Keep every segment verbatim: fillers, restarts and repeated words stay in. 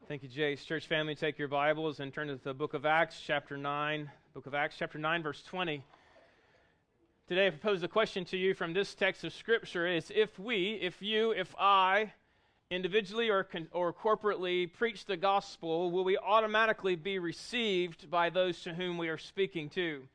Thank you, Jace. Church family, take your Bibles and turn to the book of Acts, chapter nine. Book of Acts, chapter nine, verse twenty. Today I propose a question to you from this text of Scripture is, if we, if you, if I, individually or, con- or corporately preach the gospel, will we automatically be received by those to whom we are speaking to?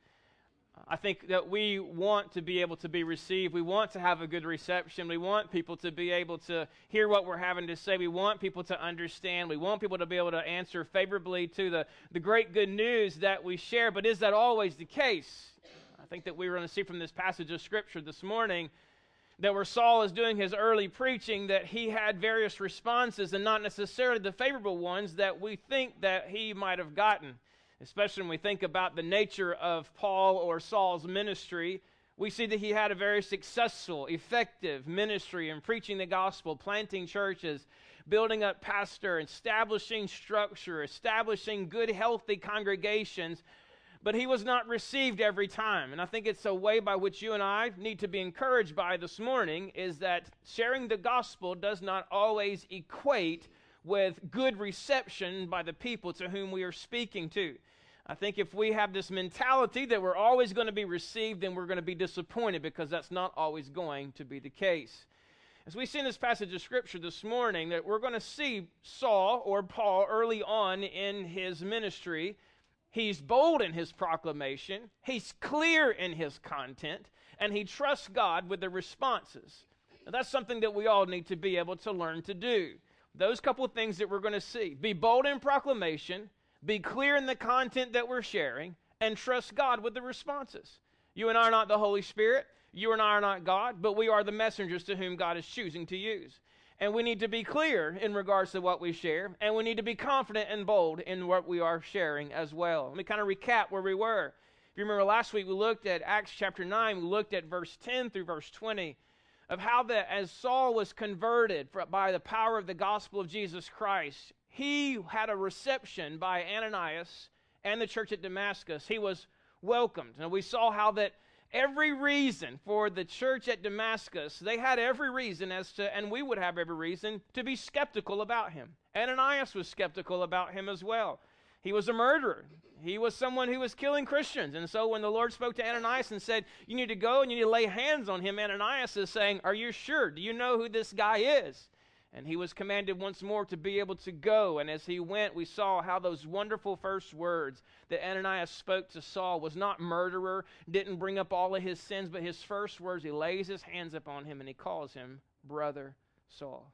I think that we want to be able to be received. We want to have a good reception. We want people to be able to hear what we're having to say. We want people to understand. We want people to be able to answer favorably to the, the great good news that we share. But is that always the case? I think that we were going to see from this passage of Scripture this morning that where Saul is doing his early preaching, that he had various responses and not necessarily the favorable ones that we think that he might have gotten. Especially when we think about the nature of Paul or Saul's ministry, we see that he had a very successful, effective ministry in preaching the gospel, planting churches, building up pastor, establishing structure, establishing good, healthy congregations, but he was not received every time. And I think it's a way by which you and I need to be encouraged by this morning, is that sharing the gospel does not always equate with good reception by the people to whom we are speaking to. I think if we have this mentality that we're always going to be received, then we're going to be disappointed, because that's not always going to be the case. As we see in this passage of Scripture this morning, that we're going to see Saul, or Paul, early on in his ministry. He's bold in his proclamation, he's clear in his content, and he trusts God with the responses. Now, that's something that we all need to be able to learn to do. Those couple of things that we're going to see. Be bold in proclamation, be clear in the content that we're sharing, and trust God with the responses. You and I are not the Holy Spirit. You and I are not God, but we are the messengers to whom God is choosing to use. And we need to be clear in regards to what we share, and we need to be confident and bold in what we are sharing as well. Let me kind of recap where we were. If you remember last week, we looked at Acts chapter nine. We looked at verse ten through verse twenty. Of how that as Saul was converted by the power of the gospel of Jesus Christ, he had a reception by Ananias and the church at Damascus. He was welcomed. And we saw how that every reason for the church at Damascus, they had every reason as to, and we would have every reason, to be skeptical about him. Ananias was skeptical about him as well. He was a murderer. He was someone who was killing Christians. And so when the Lord spoke to Ananias and said, you need to go and you need to lay hands on him, Ananias is saying, are you sure? Do you know who this guy is? And he was commanded once more to be able to go. And as he went, we saw how those wonderful first words that Ananias spoke to Saul was not murderer, didn't bring up all of his sins, but his first words, he lays his hands upon him and he calls him Brother Saul.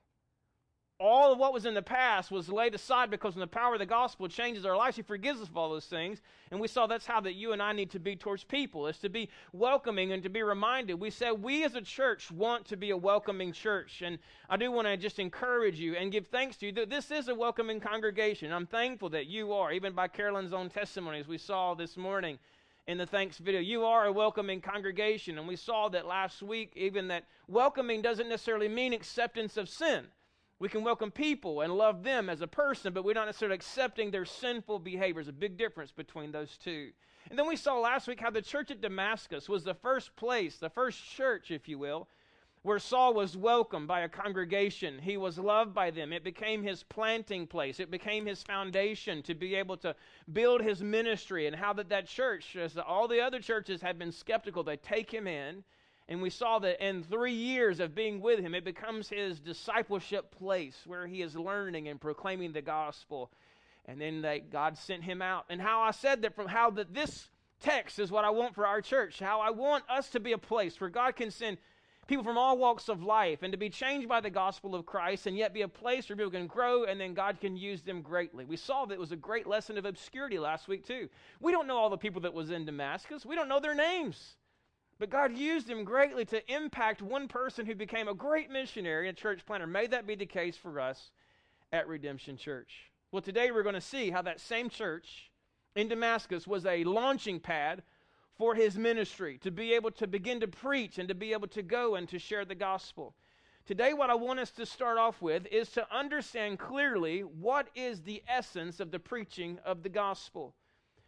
All of what was in the past was laid aside, because when the power of the gospel changes our lives, he forgives us of all those things. And we saw that's how that you and I need to be towards people, is to be welcoming and to be reminded. We said we as a church want to be a welcoming church. And I do want to just encourage you and give thanks to you that this is a welcoming congregation. I'm thankful that you are, even by Carolyn's own testimony, as we saw this morning in the thanks video. You are a welcoming congregation. And we saw that last week, even that welcoming doesn't necessarily mean acceptance of sin. We can welcome people and love them as a person, but we're not necessarily accepting their sinful behavior. There's a big difference between those two. And then we saw last week how the church at Damascus was the first place, the first church, if you will, where Saul was welcomed by a congregation. He was loved by them. It became his planting place. It became his foundation to be able to build his ministry, and how that that church, as all the other churches had been skeptical, they take him in. And we saw that in three years of being with him, it becomes his discipleship place where he is learning and proclaiming the gospel. And then they, God sent him out. And how I said that from how that this text is what I want for our church, how I want us to be a place where God can send people from all walks of life and to be changed by the gospel of Christ, and yet be a place where people can grow and then God can use them greatly. We saw that it was a great lesson of obscurity last week too. We don't know all the people that was in Damascus. We don't know their names. But God used him greatly to impact one person who became a great missionary and church planter. May that be the case for us at Redemption Church. Well, today we're going to see how that same church in Damascus was a launching pad for his ministry, to be able to begin to preach and to be able to go and to share the gospel. Today what I want us to start off with is to understand clearly what is the essence of the preaching of the gospel.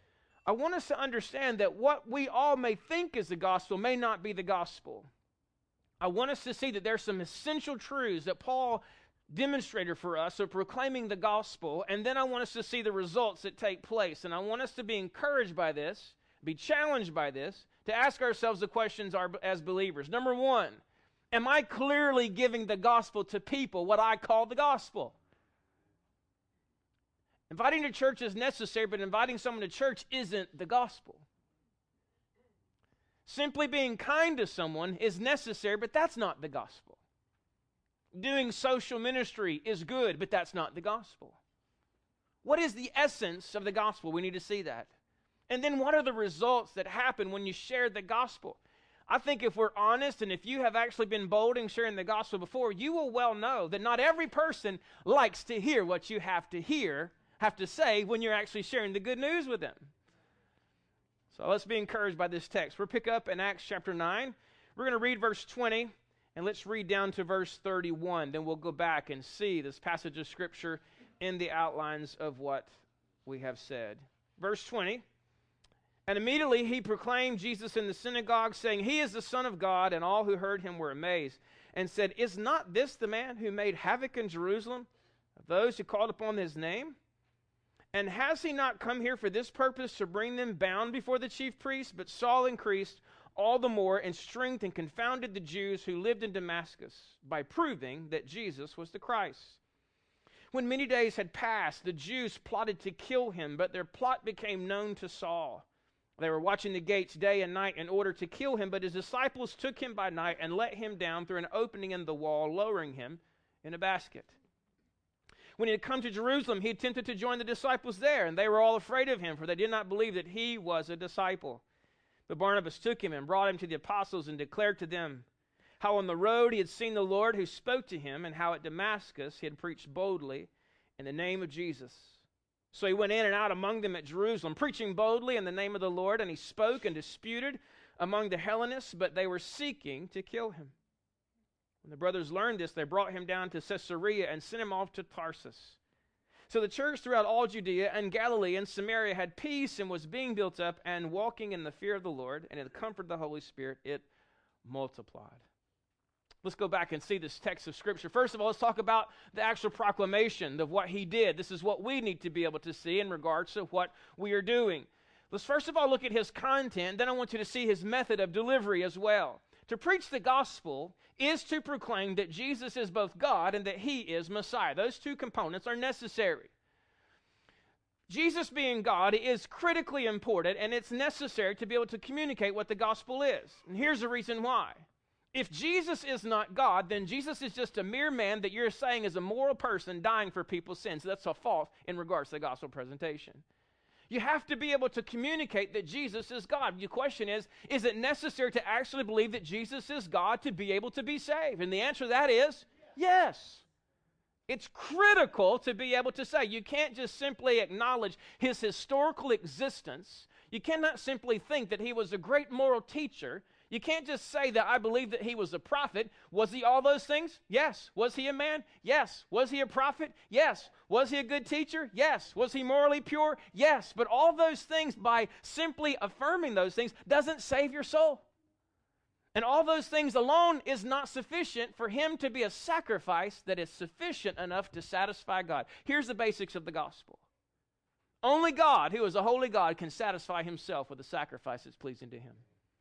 I want us to understand that what we all may think is the gospel may not be the gospel. I want us to see that there's some essential truths that Paul demonstrator for us of proclaiming the gospel, and then I want us to see the results that take place. And I want us to be encouraged by this, be challenged by this, to ask ourselves the questions as believers. Number one, am I clearly giving the gospel to people, what I call the gospel? Inviting to church is necessary, but inviting someone to church isn't the gospel. Simply being kind to someone is necessary, but that's not the gospel. Doing social ministry is good, but that's not the gospel. What is the essence of the gospel? We need to see that. And then what are the results that happen when you share the gospel? I think if we're honest, and if you have actually been bold in sharing the gospel before, you will well know that not every person likes to hear what you have to hear, have to say when you're actually sharing the good news with them. So let's be encouraged by this text. We'll pick up in Acts chapter nine. We're going to read verse twenty. And let's read down to verse thirty-one. Then we'll go back and see this passage of Scripture in the outlines of what we have said. Verse twenty. And immediately he proclaimed Jesus in the synagogue, saying, He is the Son of God. And all who heard him were amazed, and said, Is not this the man who made havoc in Jerusalem of those who called upon his name? And has he not come here for this purpose, to bring them bound before the chief priests? But Saul increased all the more in strength and confounded the Jews who lived in Damascus by proving that Jesus was the Christ. When many days had passed, the Jews plotted to kill him, but their plot became known to Saul. They were watching the gates day and night in order to kill him, but his disciples took him by night and let him down through an opening in the wall, lowering him in a basket. When he had come to Jerusalem, he attempted to join the disciples there, and they were all afraid of him, for they did not believe that he was a disciple. But Barnabas took him and brought him to the apostles and declared to them how on the road he had seen the Lord who spoke to him, and how at Damascus he had preached boldly in the name of Jesus. So he went in and out among them at Jerusalem, preaching boldly in the name of the Lord, and he spoke and disputed among the Hellenists, but they were seeking to kill him. When the brothers learned this, they brought him down to Caesarea and sent him off to Tarsus. So the church throughout all Judea and Galilee and Samaria had peace and was being built up, and walking in the fear of the Lord and in the comfort of the Holy Spirit, it multiplied. Let's go back and see this text of Scripture. First of all, let's talk about the actual proclamation of what he did. This is what we need to be able to see in regards to what we are doing. Let's first of all look at his content. Then I want you to see his method of delivery as well. To preach the gospel is to proclaim that Jesus is both God and that he is Messiah. Those two components are necessary. Jesus being God is critically important, and it's necessary to be able to communicate what the gospel is. And here's the reason why. If Jesus is not God, then Jesus is just a mere man that you're saying is a moral person dying for people's sins. That's a fault in regards to the gospel presentation. You have to be able to communicate that Jesus is God. Your question is, is it necessary to actually believe that Jesus is God to be able to be saved? And the answer to that is yes. It's critical to be able to say. You can't just simply acknowledge his historical existence. You cannot simply think that he was a great moral teacher. You can't just say that I believe that he was a prophet. Was he all those things? Yes. Was he a man? Yes. Was he a prophet? Yes. Was he a good teacher? Yes. Was he morally pure? Yes. But all those things, by simply affirming those things, doesn't save your soul. And all those things alone is not sufficient for him to be a sacrifice that is sufficient enough to satisfy God. Here's the basics of the gospel. Only God, who is a holy God, can satisfy himself with a sacrifice that's pleasing to him.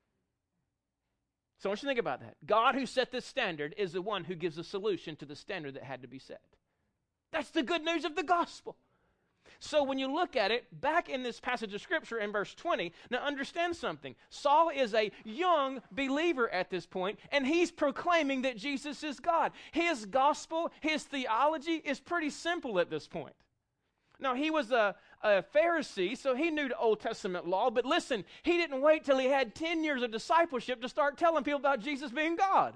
So I want you to think about that. God, who set this standard, is the one who gives a solution to the standard that had to be set. That's the good news of the gospel. So when you look at it, back in this passage of Scripture in verse twenty, now understand something. Saul is a young believer at this point, and he's proclaiming that Jesus is God. His gospel, his theology is pretty simple at this point. Now, he was a, a Pharisee, so he knew the Old Testament law, but listen, he didn't wait till he had ten years of discipleship to start telling people about Jesus being God.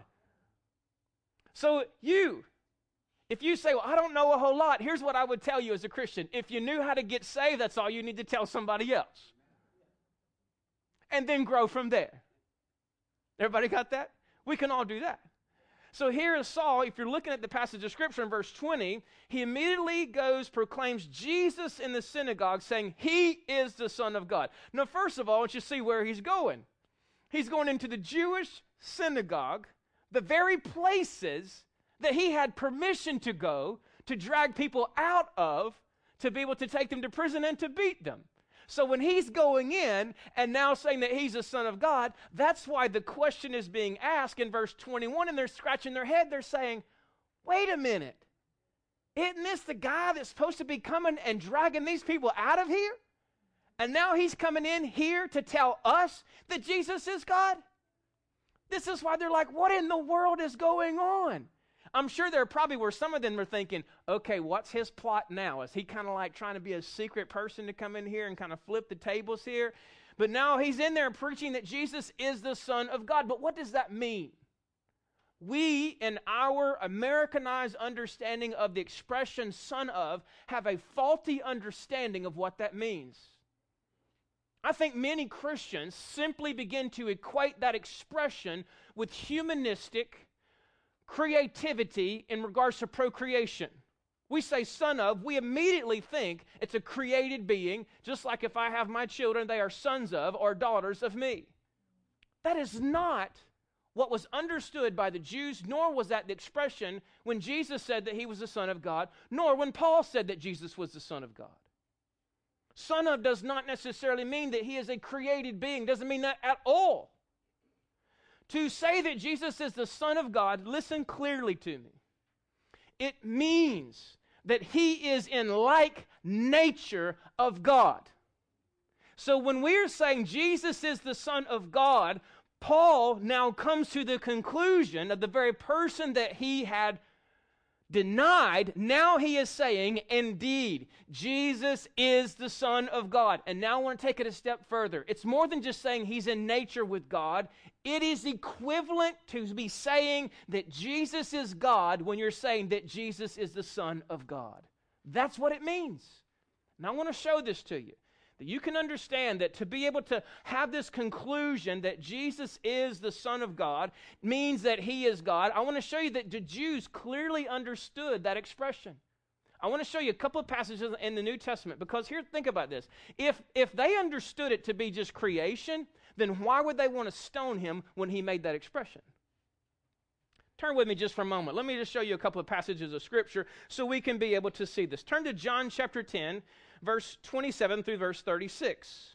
So you, if you say, well, I don't know a whole lot, here's what I would tell you as a Christian. If you knew how to get saved, that's all you need to tell somebody else. And then grow from there. Everybody got that? We can all do that. So here is Saul. If you're looking at the passage of Scripture in verse twenty, he immediately goes, proclaims Jesus in the synagogue, saying he is the Son of God. Now, first of all, I want you to see where he's going. He's going into the Jewish synagogue, the very places that he had permission to go to drag people out of, to be able to take them to prison and to beat them. So when he's going in and now saying that he's the Son of God, that's why the question is being asked in verse twenty-one, and they're scratching their head. They're saying, wait a minute. Isn't this the guy that's supposed to be coming and dragging these people out of here? And now he's coming in here to tell us that Jesus is God? This is why they're like, what in the world is going on? I'm sure there probably were some of them were thinking, okay, what's his plot now? Is he kind of like trying to be a secret person to come in here and kind of flip the tables here? But now he's in there preaching that Jesus is the Son of God. But what does that mean? We, in our Americanized understanding of the expression son of, have a faulty understanding of what that means. I think many Christians simply begin to equate that expression with humanistic creativity in regards to procreation. We say son of, we immediately think it's a created being, just like if I have my children, they are sons of or daughters of me. That is not what was understood by the Jews, nor was that the expression when Jesus said that he was the Son of God, nor when Paul said that Jesus was the Son of God. Son of does not necessarily mean that he is a created being, doesn't mean that at all. To say that Jesus is the Son of God, listen clearly to me. It means that he is in like nature of God. So when we're saying Jesus is the Son of God, Paul now comes to the conclusion of the very person that he had denied. Now he is saying, indeed, Jesus is the Son of God. And now I want to take it a step further. It's more than just saying he's in nature with God. It is equivalent to be saying that Jesus is God when you're saying that Jesus is the Son of God. That's what it means. Now I want to show this to you. That you can understand that to be able to have this conclusion that Jesus is the Son of God means that he is God. I want to show you that the Jews clearly understood that expression. I want to show you a couple of passages in the New Testament because here, think about this. If, if they understood it to be just creation, then why would they want to stone him when he made that expression? Turn with me just for a moment. Let me just show you a couple of passages of Scripture so we can be able to see this. Turn to John chapter ten, verse twenty-seven through verse thirty-six.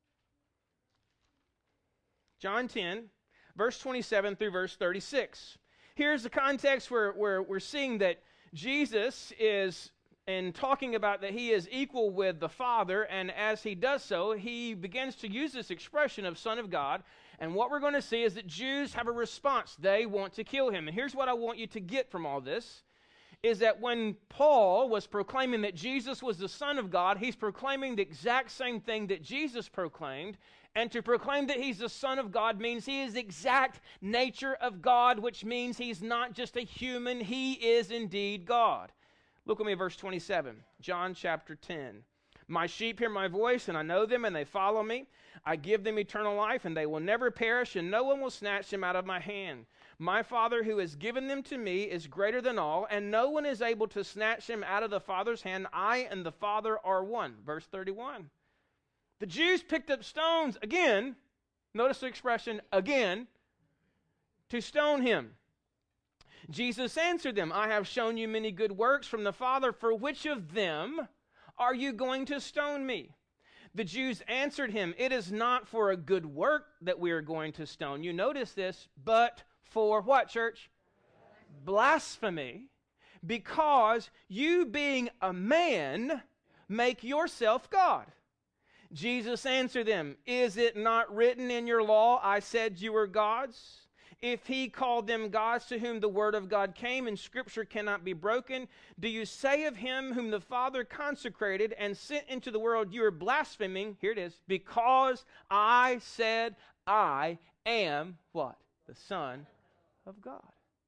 John ten, verse twenty-seven through verse thirty-six. Here's the context where, where we're seeing that Jesus is, in talking about that he is equal with the Father, and as he does so, he begins to use this expression of Son of God. And what we're going to see is that Jews have a response. They want to kill him. And here's what I want you to get from all this, is that when Paul was proclaiming that Jesus was the Son of God, he's proclaiming the exact same thing that Jesus proclaimed. And to proclaim that he's the Son of God means he is the exact nature of God, which means he's not just a human, he is indeed God. Look with me at verse twenty-seven, John chapter ten. My sheep hear my voice, and I know them, and they follow me. I give them eternal life, and they will never perish, and no one will snatch them out of my hand. My Father who has given them to me is greater than all, and no one is able to snatch them out of the Father's hand. I and the Father are one. Verse thirty-one. The Jews picked up stones again, notice the expression, again, to stone him. Jesus answered them, I have shown you many good works from the Father. For which of them are you going to stone me? The Jews answered him, it is not for a good work that we are going to stone you. Notice this, but for what, church? Blasphemy, because you being a man make yourself God. Jesus answered them, is it not written in your law, I said you were gods? If he called them gods to whom the word of God came and scripture cannot be broken, do you say of him whom the Father consecrated and sent into the world, you are blaspheming, here it is, because I said I am what? The Son of God.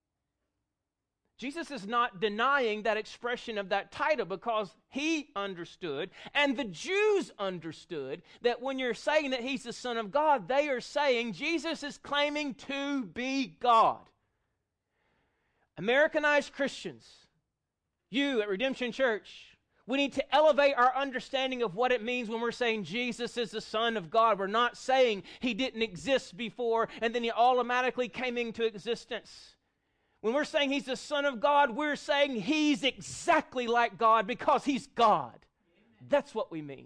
Jesus is not denying that expression of that title because he understood, and the Jews understood, that when you're saying that he's the Son of God, they are saying Jesus is claiming to be God. Americanized Christians, you at Redemption Church, we need to elevate our understanding of what it means when we're saying Jesus is the Son of God. We're not saying he didn't exist before and then he automatically came into existence. When we're saying He's the Son of God, we're saying He's exactly like God because He's God. That's what we mean.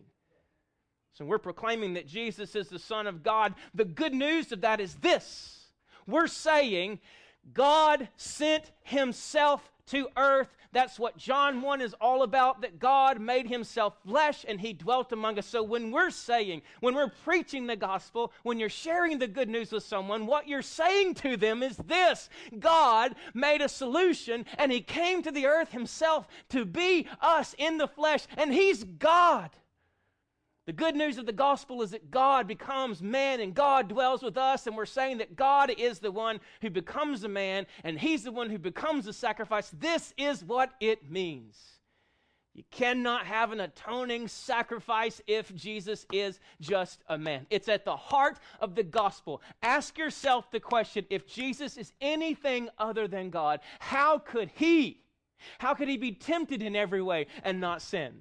So we're proclaiming that Jesus is the Son of God. The good news of that is this. We're saying God sent Himself to earth. That's what John one is all about, that God made Himself flesh and He dwelt among us. So when we're saying, when we're preaching the gospel, when you're sharing the good news with someone, what you're saying to them is this: God made a solution and He came to the earth Himself to be us in the flesh, and He's God. The good news of the gospel is that God becomes man and God dwells with us, and we're saying that God is the one who becomes a man and He's the one who becomes a sacrifice. This is what it means. You cannot have an atoning sacrifice if Jesus is just a man. It's at the heart of the gospel. Ask yourself the question, if Jesus is anything other than God, how could He, how could He be tempted in every way and not sin?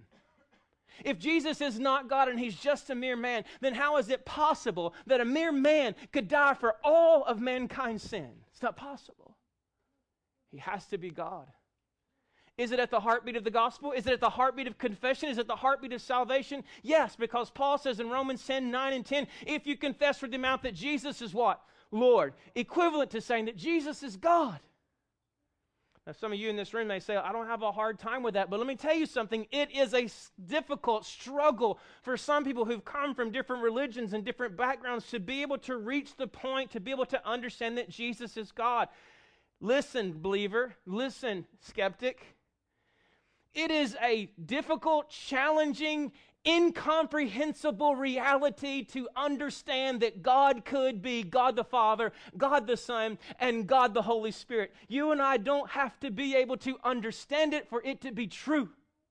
If Jesus is not God and He's just a mere man, then how is it possible that a mere man could die for all of mankind's sin? It's not possible. He has to be God. Is it at the heartbeat of the gospel? Is it at the heartbeat of confession? Is it the heartbeat of salvation? Yes, because Paul says in Romans ten, nine and ten, if you confess with your mouth that Jesus is what? Lord. Equivalent to saying that Jesus is God. Now, some of you in this room may say, I don't have a hard time with that, but let me tell you something. It is a difficult struggle for some people who've come from different religions and different backgrounds to be able to reach the point, to be able to understand that Jesus is God. Listen, believer. Listen, skeptic. It is a difficult, challenging, incomprehensible reality to understand that God could be God the Father, God the Son, and God the Holy Spirit. You and I don't have to be able to understand it for it to be true.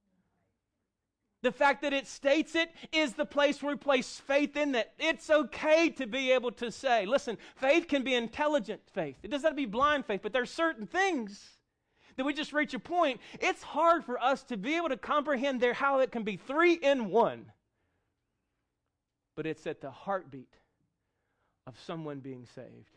The fact that it states it is the place where we place faith in that. It's okay to be able to say, listen, faith can be intelligent faith. It doesn't have to be blind faith, but there are certain things that we just reach a point. It's hard for us to be able to comprehend there how it can be three in one. But it's at the heartbeat of someone being saved.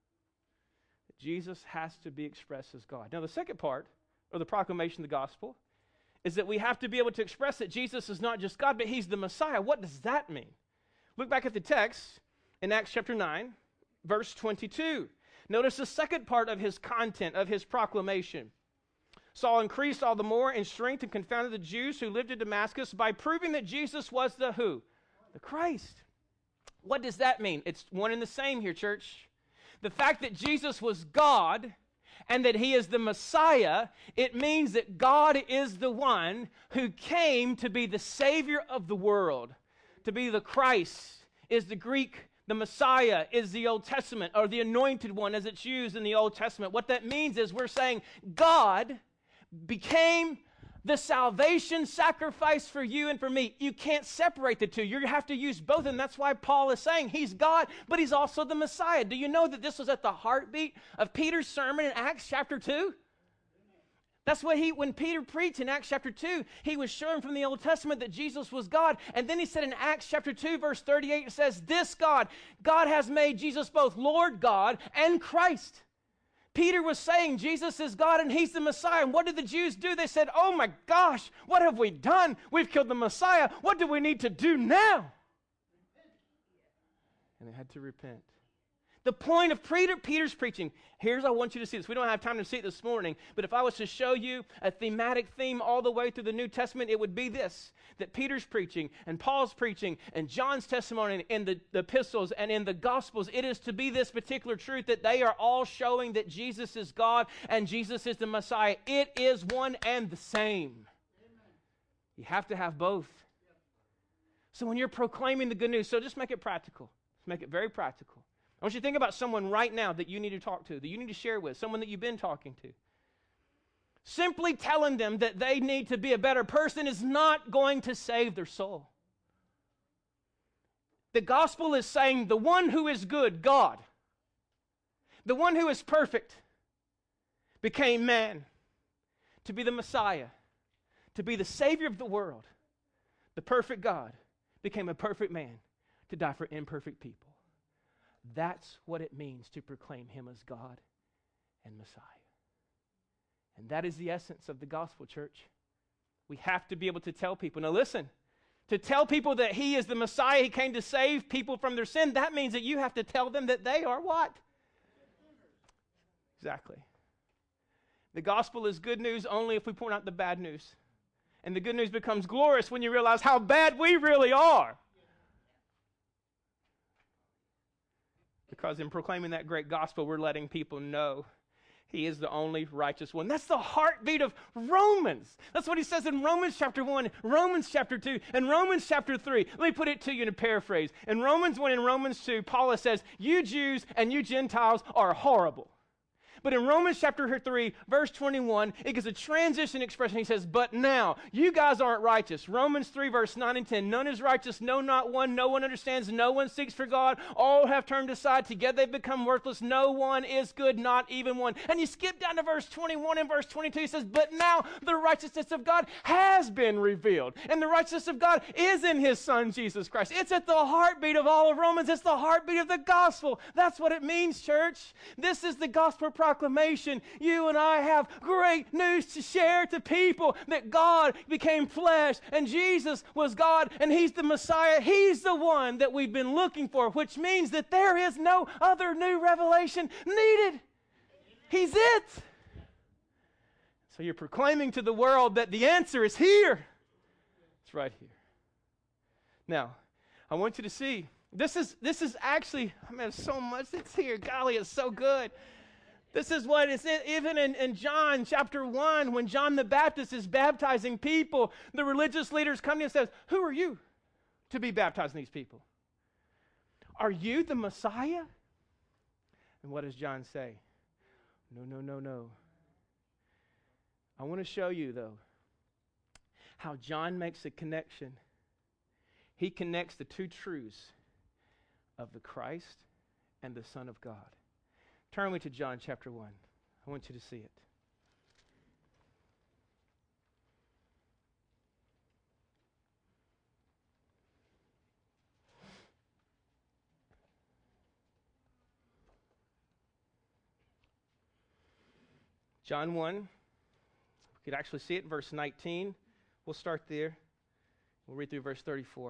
Jesus has to be expressed as God. Now, the second part of the proclamation of the gospel is that we have to be able to express that Jesus is not just God, but He's the Messiah. What does that mean? Look back at the text in Acts chapter nine, verse twenty-two. Notice the second part of His content, of His proclamation. Saul increased all the more in strength and confounded the Jews who lived in Damascus by proving that Jesus was the who? The Christ. What does that mean? It's one and the same here, church. The fact that Jesus was God and that He is the Messiah, it means that God is the one who came to be the Savior of the world. To be the Christ is the Greek. The Messiah is the Old Testament, or the anointed one as it's used in the Old Testament. What that means is we're saying God became the salvation sacrifice for you and for me. You can't separate the two. You have to use both, and that's why Paul is saying He's God, but He's also the Messiah. Do you know that this was at the heartbeat of Peter's sermon in Acts chapter two? That's what he, when Peter preached in Acts chapter two, he was showing from the Old Testament that Jesus was God. And then he said in Acts chapter two, verse thirty-eight, it says, this God, God has made Jesus both Lord God and Christ. Peter was saying Jesus is God and He's the Messiah. And what did the Jews do? They said, oh my gosh, what have we done? We've killed the Messiah. What do we need to do now? And they had to repent. The point of Peter, Peter's preaching, here's I want you to see this. We don't have time to see it this morning, but if I was to show you a thematic theme all the way through the New Testament, it would be this, that Peter's preaching and Paul's preaching and John's testimony in the, the epistles and in the Gospels, it is to be this particular truth that they are all showing that Jesus is God and Jesus is the Messiah. It is one and the same. Amen. You have to have both. So when you're proclaiming the good news, so just make it practical. Just make it very practical. I want you to think about someone right now that you need to talk to, that you need to share with, someone that you've been talking to. Simply telling them that they need to be a better person is not going to save their soul. The gospel is saying the one who is good, God, the one who is perfect, became man to be the Messiah, to be the Savior of the world. The perfect God became a perfect man to die for imperfect people. That's what it means to proclaim Him as God and Messiah. And that is the essence of the gospel, church. We have to be able to tell people. Now listen, to tell people that he is the Messiah, he came to save people from their sin, that means that you have to tell them that they are what? Exactly. The gospel is good news only if we point out the bad news. And the good news becomes glorious when you realize how bad we really are. Because in proclaiming that great gospel, we're letting people know he is the only righteous one. That's the heartbeat of Romans. That's what he says in Romans chapter one, Romans chapter two, and Romans chapter three. Let me put it to you in a paraphrase. In Romans one and Romans two, Paul says, you Jews and you Gentiles are horrible. But in Romans chapter three, verse twenty-one, it gives a transition expression. He says, but now, you guys aren't righteous. Romans three, verse nine and ten, none is righteous, no, not one. No one understands, no one seeks for God. All have turned aside. Together they've become worthless. No one is good, not even one. And you skip down to verse twenty-one and verse twenty-two. He says, but now the righteousness of God has been revealed. And the righteousness of God is in his Son, Jesus Christ. It's at the heartbeat of all of Romans. It's the heartbeat of the gospel. That's what it means, church. This is the gospel proclamation. You and I have great news to share to people that God became flesh and Jesus was God and he's the Messiah. He's the one that we've been looking for, which means that there is no other new revelation needed. He's it. So you're proclaiming to the world that the answer is here. It's right here. Now, I want you to see, this is this is actually, I mean, so much that's here. Golly, it's so good. This is what it's in, even in, in John chapter one, when John the Baptist is baptizing people, the religious leaders come to him and says, who are you to be baptizing these people? Are you the Messiah? And what does John say? No, no, no, no. I want to show you, though, how John makes a connection. He connects the two truths of the Christ and the Son of God. Turn with me to John chapter one. I want you to see it. John one. We could actually see it in verse nineteen. We'll start there. We'll read through verse thirty-four.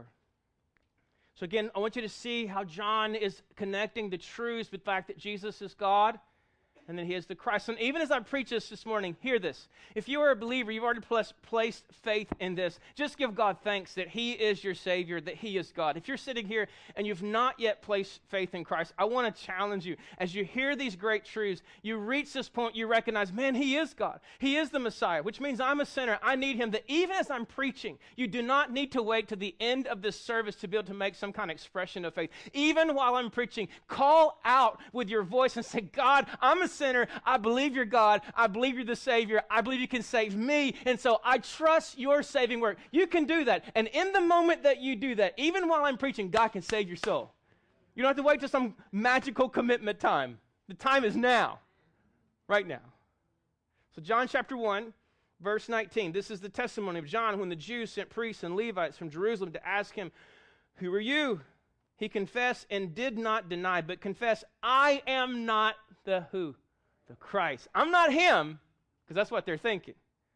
So again, I want you to see how John is connecting the truths with the fact that Jesus is God and that he is the Christ. And even as I preach this this morning, hear this. If you are a believer, you've already pl- placed faith in this, just give God thanks that he is your Savior, that he is God. If you're sitting here and you've not yet placed faith in Christ, I want to challenge you. As you hear these great truths, you reach this point, you recognize, man, he is God. He is the Messiah, which means I'm a sinner. I need him. That even as I'm preaching, you do not need to wait to the end of this service to be able to make some kind of expression of faith. Even while I'm preaching, call out with your voice and say, God, I'm a sinner. I believe you're God. I believe you're the Savior. I believe you can save me. And so I trust your saving work. You can do that. And in the moment that you do that, even while I'm preaching, God can save your soul. You don't have to wait till some magical commitment time. The time is now. Right now. So John chapter one, verse nineteen. This is the testimony of John when the Jews sent priests and Levites from Jerusalem to ask him, who are you? He confessed and did not deny, but confessed, I am not the who? The Christ. I'm not him, because that's what they're thinking.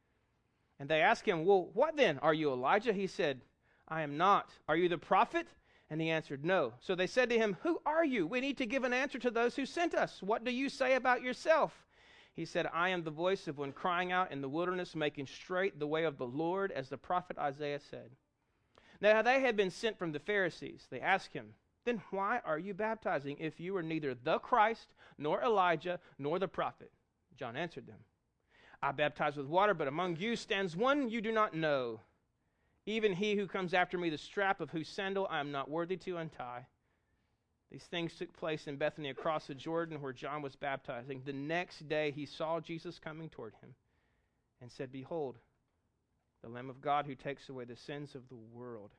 And they asked him, well, what then? Are you Elijah? He said, I am not. Are you the prophet? And he answered, no. So they said to him, who are you? We need to give an answer to those who sent us. What do you say about yourself? He said, I am the voice of one crying out in the wilderness, making straight the way of the Lord, as the prophet Isaiah said. Now they had been sent from the Pharisees. They asked him, then why are you baptizing if you are neither the Christ, nor Elijah, nor the prophet? John answered them, I baptize with water, but among you stands one you do not know, even he who comes after me, the strap of whose sandal I am not worthy to untie. These things took place in Bethany across the Jordan where John was baptizing. The next day he saw Jesus coming toward him and said, behold, the Lamb of God who takes away the sins of the world.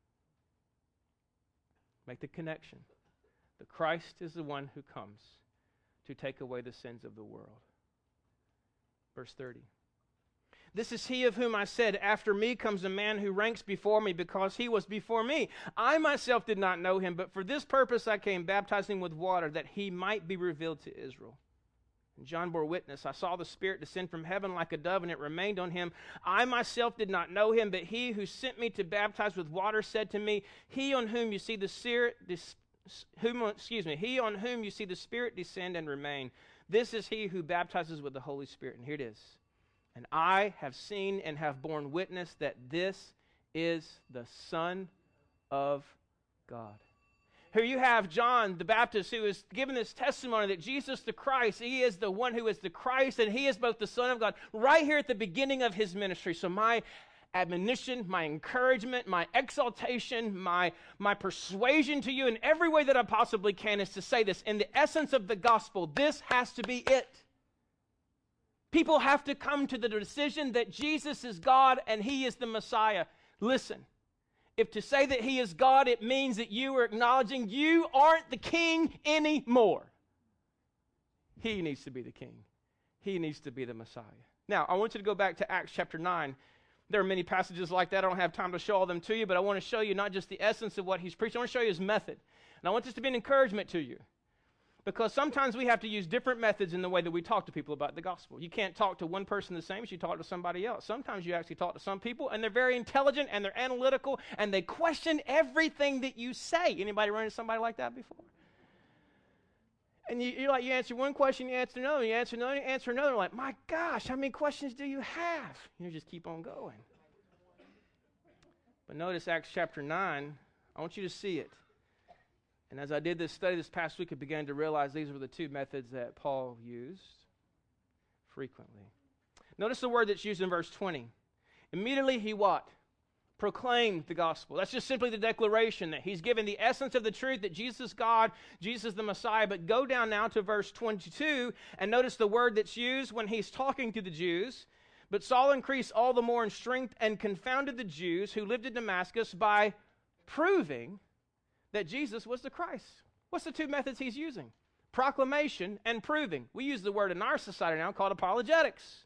Make the connection. The Christ is the one who comes to take away the sins of the world. Verse thirty. This is he of whom I said, after me comes a man who ranks before me because he was before me. I myself did not know him, but for this purpose I came baptizing with water that he might be revealed to Israel. John bore witness. I saw the Spirit descend from heaven like a dove, and it remained on him. I myself did not know him, but he who sent me to baptize with water said to me, He on whom you see the Spirit, dis, whom, excuse me, he on whom you see the Spirit descend and remain, this is he who baptizes with the Holy Spirit. And here it is. And I have seen and have borne witness that this is the Son of God. Here you have John the Baptist, who is given this testimony that Jesus the Christ, he is the one who is the Christ, and he is both the Son of God, right here at the beginning of his ministry. So my admonition, my encouragement, my exaltation, my, my persuasion to you in every way that I possibly can is to say this. In the essence of the gospel, this has to be it. People have to come to the decision that Jesus is God and he is the Messiah. Listen. If to say that he is God, it means that you are acknowledging you aren't the king anymore. He needs to be the king. He needs to be the Messiah. Now, I want you to go back to Acts chapter nine. There are many passages like that. I don't have time to show all them to you, but I want to show you not just the essence of what he's preaching. I want to show you his method. And I want this to be an encouragement to you. Because sometimes we have to use different methods in the way that we talk to people about the gospel. You can't talk to one person the same as you talk to somebody else. Sometimes you actually talk to some people, and they're very intelligent, and they're analytical, and they question everything that you say. Anybody run into somebody like that before? And you, you're like, you answer one question, you answer another, you answer another, you answer another. Like, my gosh, how many questions do you have? You just keep on going. But notice Acts chapter nine. I want you to see it. And as I did this study this past week, I began to realize these were the two methods that Paul used frequently. Notice the word that's used in verse twenty. Immediately he what? Proclaimed the gospel. That's just simply the declaration that he's given the essence of the truth that Jesus is God, Jesus is the Messiah. But go down now to verse twenty-two and notice the word that's used when he's talking to the Jews. But Saul increased all the more in strength and confounded the Jews who lived in Damascus by proving that Jesus was the Christ. What's the two methods he's using? Proclamation and proving. We use the word in our society now called apologetics.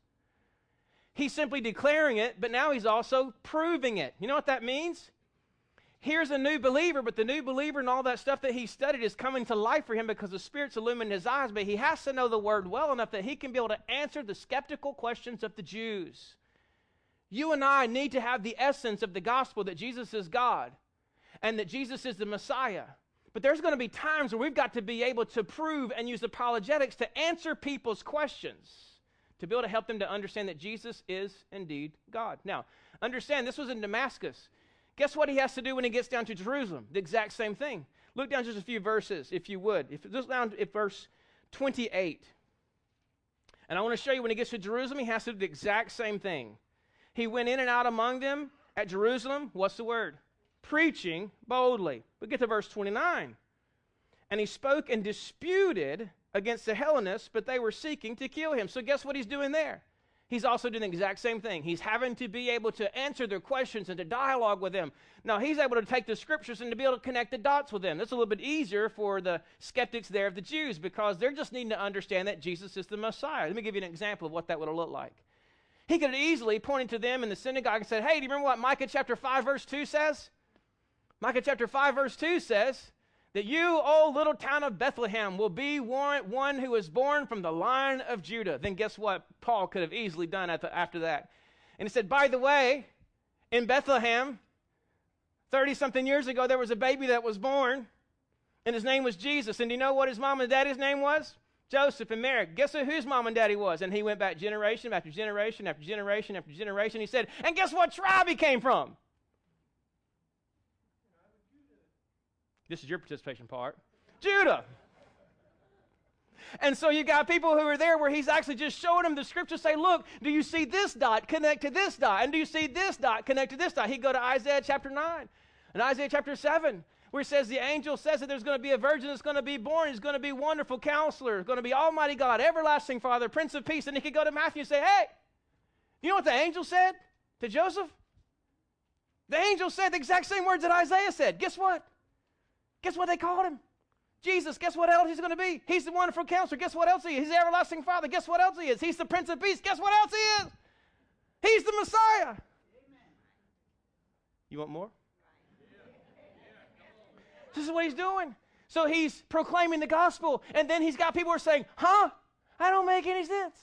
He's simply declaring it, but now he's also proving it. You know what that means? Here's a new believer, but the new believer and all that stuff that he studied is coming to life for him because the Spirit's illumined his eyes, but he has to know the word well enough that he can be able to answer the skeptical questions of the Jews. You and I need to have the essence of the gospel that Jesus is God and that Jesus is the Messiah. But there's going to be times where we've got to be able to prove and use apologetics to answer people's questions, to be able to help them to understand that Jesus is indeed God. Now, understand, this was in Damascus. Guess what he has to do when he gets down to Jerusalem? The exact same thing. Look down just a few verses, if you would. If Look down at verse twenty-eight. And I want to show you when he gets to Jerusalem, he has to do the exact same thing. He went in and out among them at Jerusalem. What's the word? Preaching boldly. But get to verse twenty-nine. And he spoke and disputed against the Hellenists, but they were seeking to kill him. So guess what he's doing there? He's also doing the exact same thing. He's having to be able to answer their questions and to dialogue with them. Now, he's able to take the scriptures and to be able to connect the dots with them. That's a little bit easier for the skeptics there of the Jews because they're just needing to understand that Jesus is the Messiah. Let me give you an example of what that would have looked like. He could have easily pointed to them in the synagogue and said, hey, do you remember what Micah chapter five verse two says? Micah chapter five verse two says that you, O little town of Bethlehem, will be one, one who is born from the line of Judah. Then guess what Paul could have easily done after that? And he said, by the way, in Bethlehem, thirty-something years ago, there was a baby that was born, and his name was Jesus. And do you know what his mom and daddy's name was? Joseph and Mary. Guess who his mom and daddy was? And he went back generation after generation after generation after generation. He said, and guess what tribe he came from? This is your participation part. Judah. And so you got people who are there where he's actually just showing them the scripture, say, look, do you see this dot connect to this dot? And do you see this dot connect to this dot? He'd go to Isaiah chapter nine and Isaiah chapter seven, where it says the angel says that there's going to be a virgin that's going to be born. He's going to be wonderful counselor, going to be almighty God, everlasting Father, Prince of Peace. And he could go to Matthew and say, hey, you know what the angel said to Joseph? The angel said the exact same words that Isaiah said. Guess what? Guess what they called him? Jesus. Guess what else he's going to be? He's the wonderful counselor. Guess what else he is? He's the everlasting Father. Guess what else he is? He's the Prince of Peace. Guess what else he is? He's the Messiah. Amen. You want more? This is what he's doing. So he's proclaiming the gospel, and then he's got people who are saying, huh? I don't make any sense.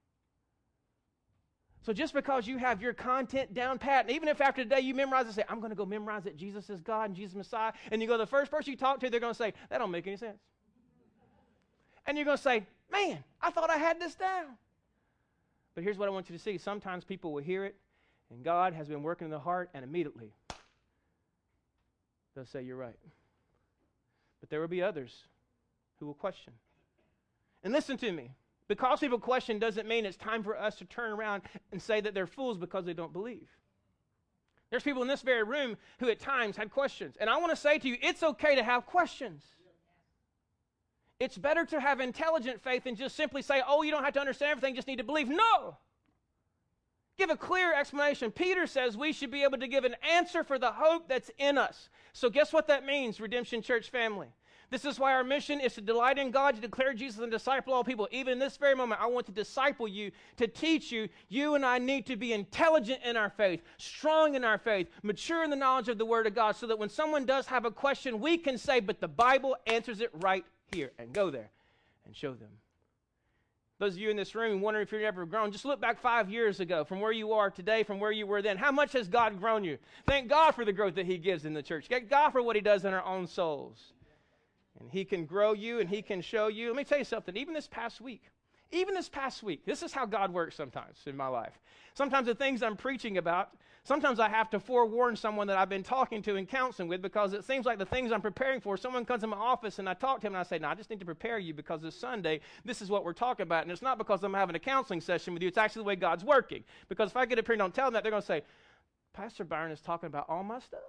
So just because you have your content down pat, and even if after today you memorize and say, I'm going to go memorize that Jesus is God and Jesus is Messiah, and you go, the first person you talk to, they're going to say, that don't make any sense. And you're going to say, man, I thought I had this down. But here's what I want you to see. Sometimes people will hear it, and God has been working in the heart, and immediately they'll say, you're right. But there will be others who will question. And listen to me. Because people question doesn't mean it's time for us to turn around and say that they're fools because they don't believe. There's people in this very room who at times had questions. And I want to say to you, it's okay to have questions. It's better to have intelligent faith than just simply say, oh, you don't have to understand everything, you just need to believe. No! Give a clear explanation. Peter says we should be able to give an answer for the hope that's in us. So guess what that means, Redemption Church family? This is why our mission is to delight in God, to declare Jesus and disciple all people. Even in this very moment, I want to disciple you, to teach you. You and I need to be intelligent in our faith, strong in our faith, mature in the knowledge of the Word of God, so that when someone does have a question, we can say, but the Bible answers it right here, and go there and show them. Those of you in this room wondering if you've ever grown, just look back five years ago from where you are today, from where you were then. How much has God grown you? Thank God for the growth that He gives in the church. Thank God for what He does in our own souls. And He can grow you and He can show you. Let me tell you something. Even this past week, even this past week, this is how God works sometimes in my life. Sometimes the things I'm preaching about, sometimes I have to forewarn someone that I've been talking to and counseling with, because it seems like the things I'm preparing for, someone comes in my office and I talk to him and I say, no, I just need to prepare you because this Sunday, this is what we're talking about. And it's not because I'm having a counseling session with you. It's actually the way God's working. Because if I get up here and don't tell them that, they're going to say, Pastor Byron is talking about all my stuff.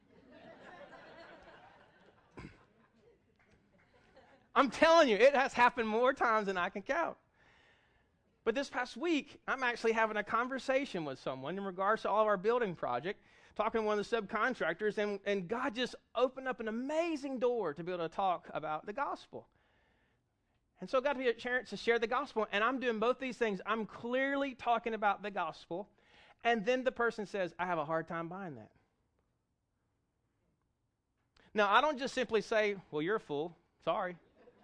I'm telling you, it has happened more times than I can count. But this past week, I'm actually having a conversation with someone in regards to all of our building project, talking to one of the subcontractors, and, and God just opened up an amazing door to be able to talk about the gospel. And so I got to get a chance to share the gospel, and I'm doing both these things. I'm clearly talking about the gospel, and then the person says, I have a hard time buying that. Now, I don't just simply say, well, you're a fool. Sorry.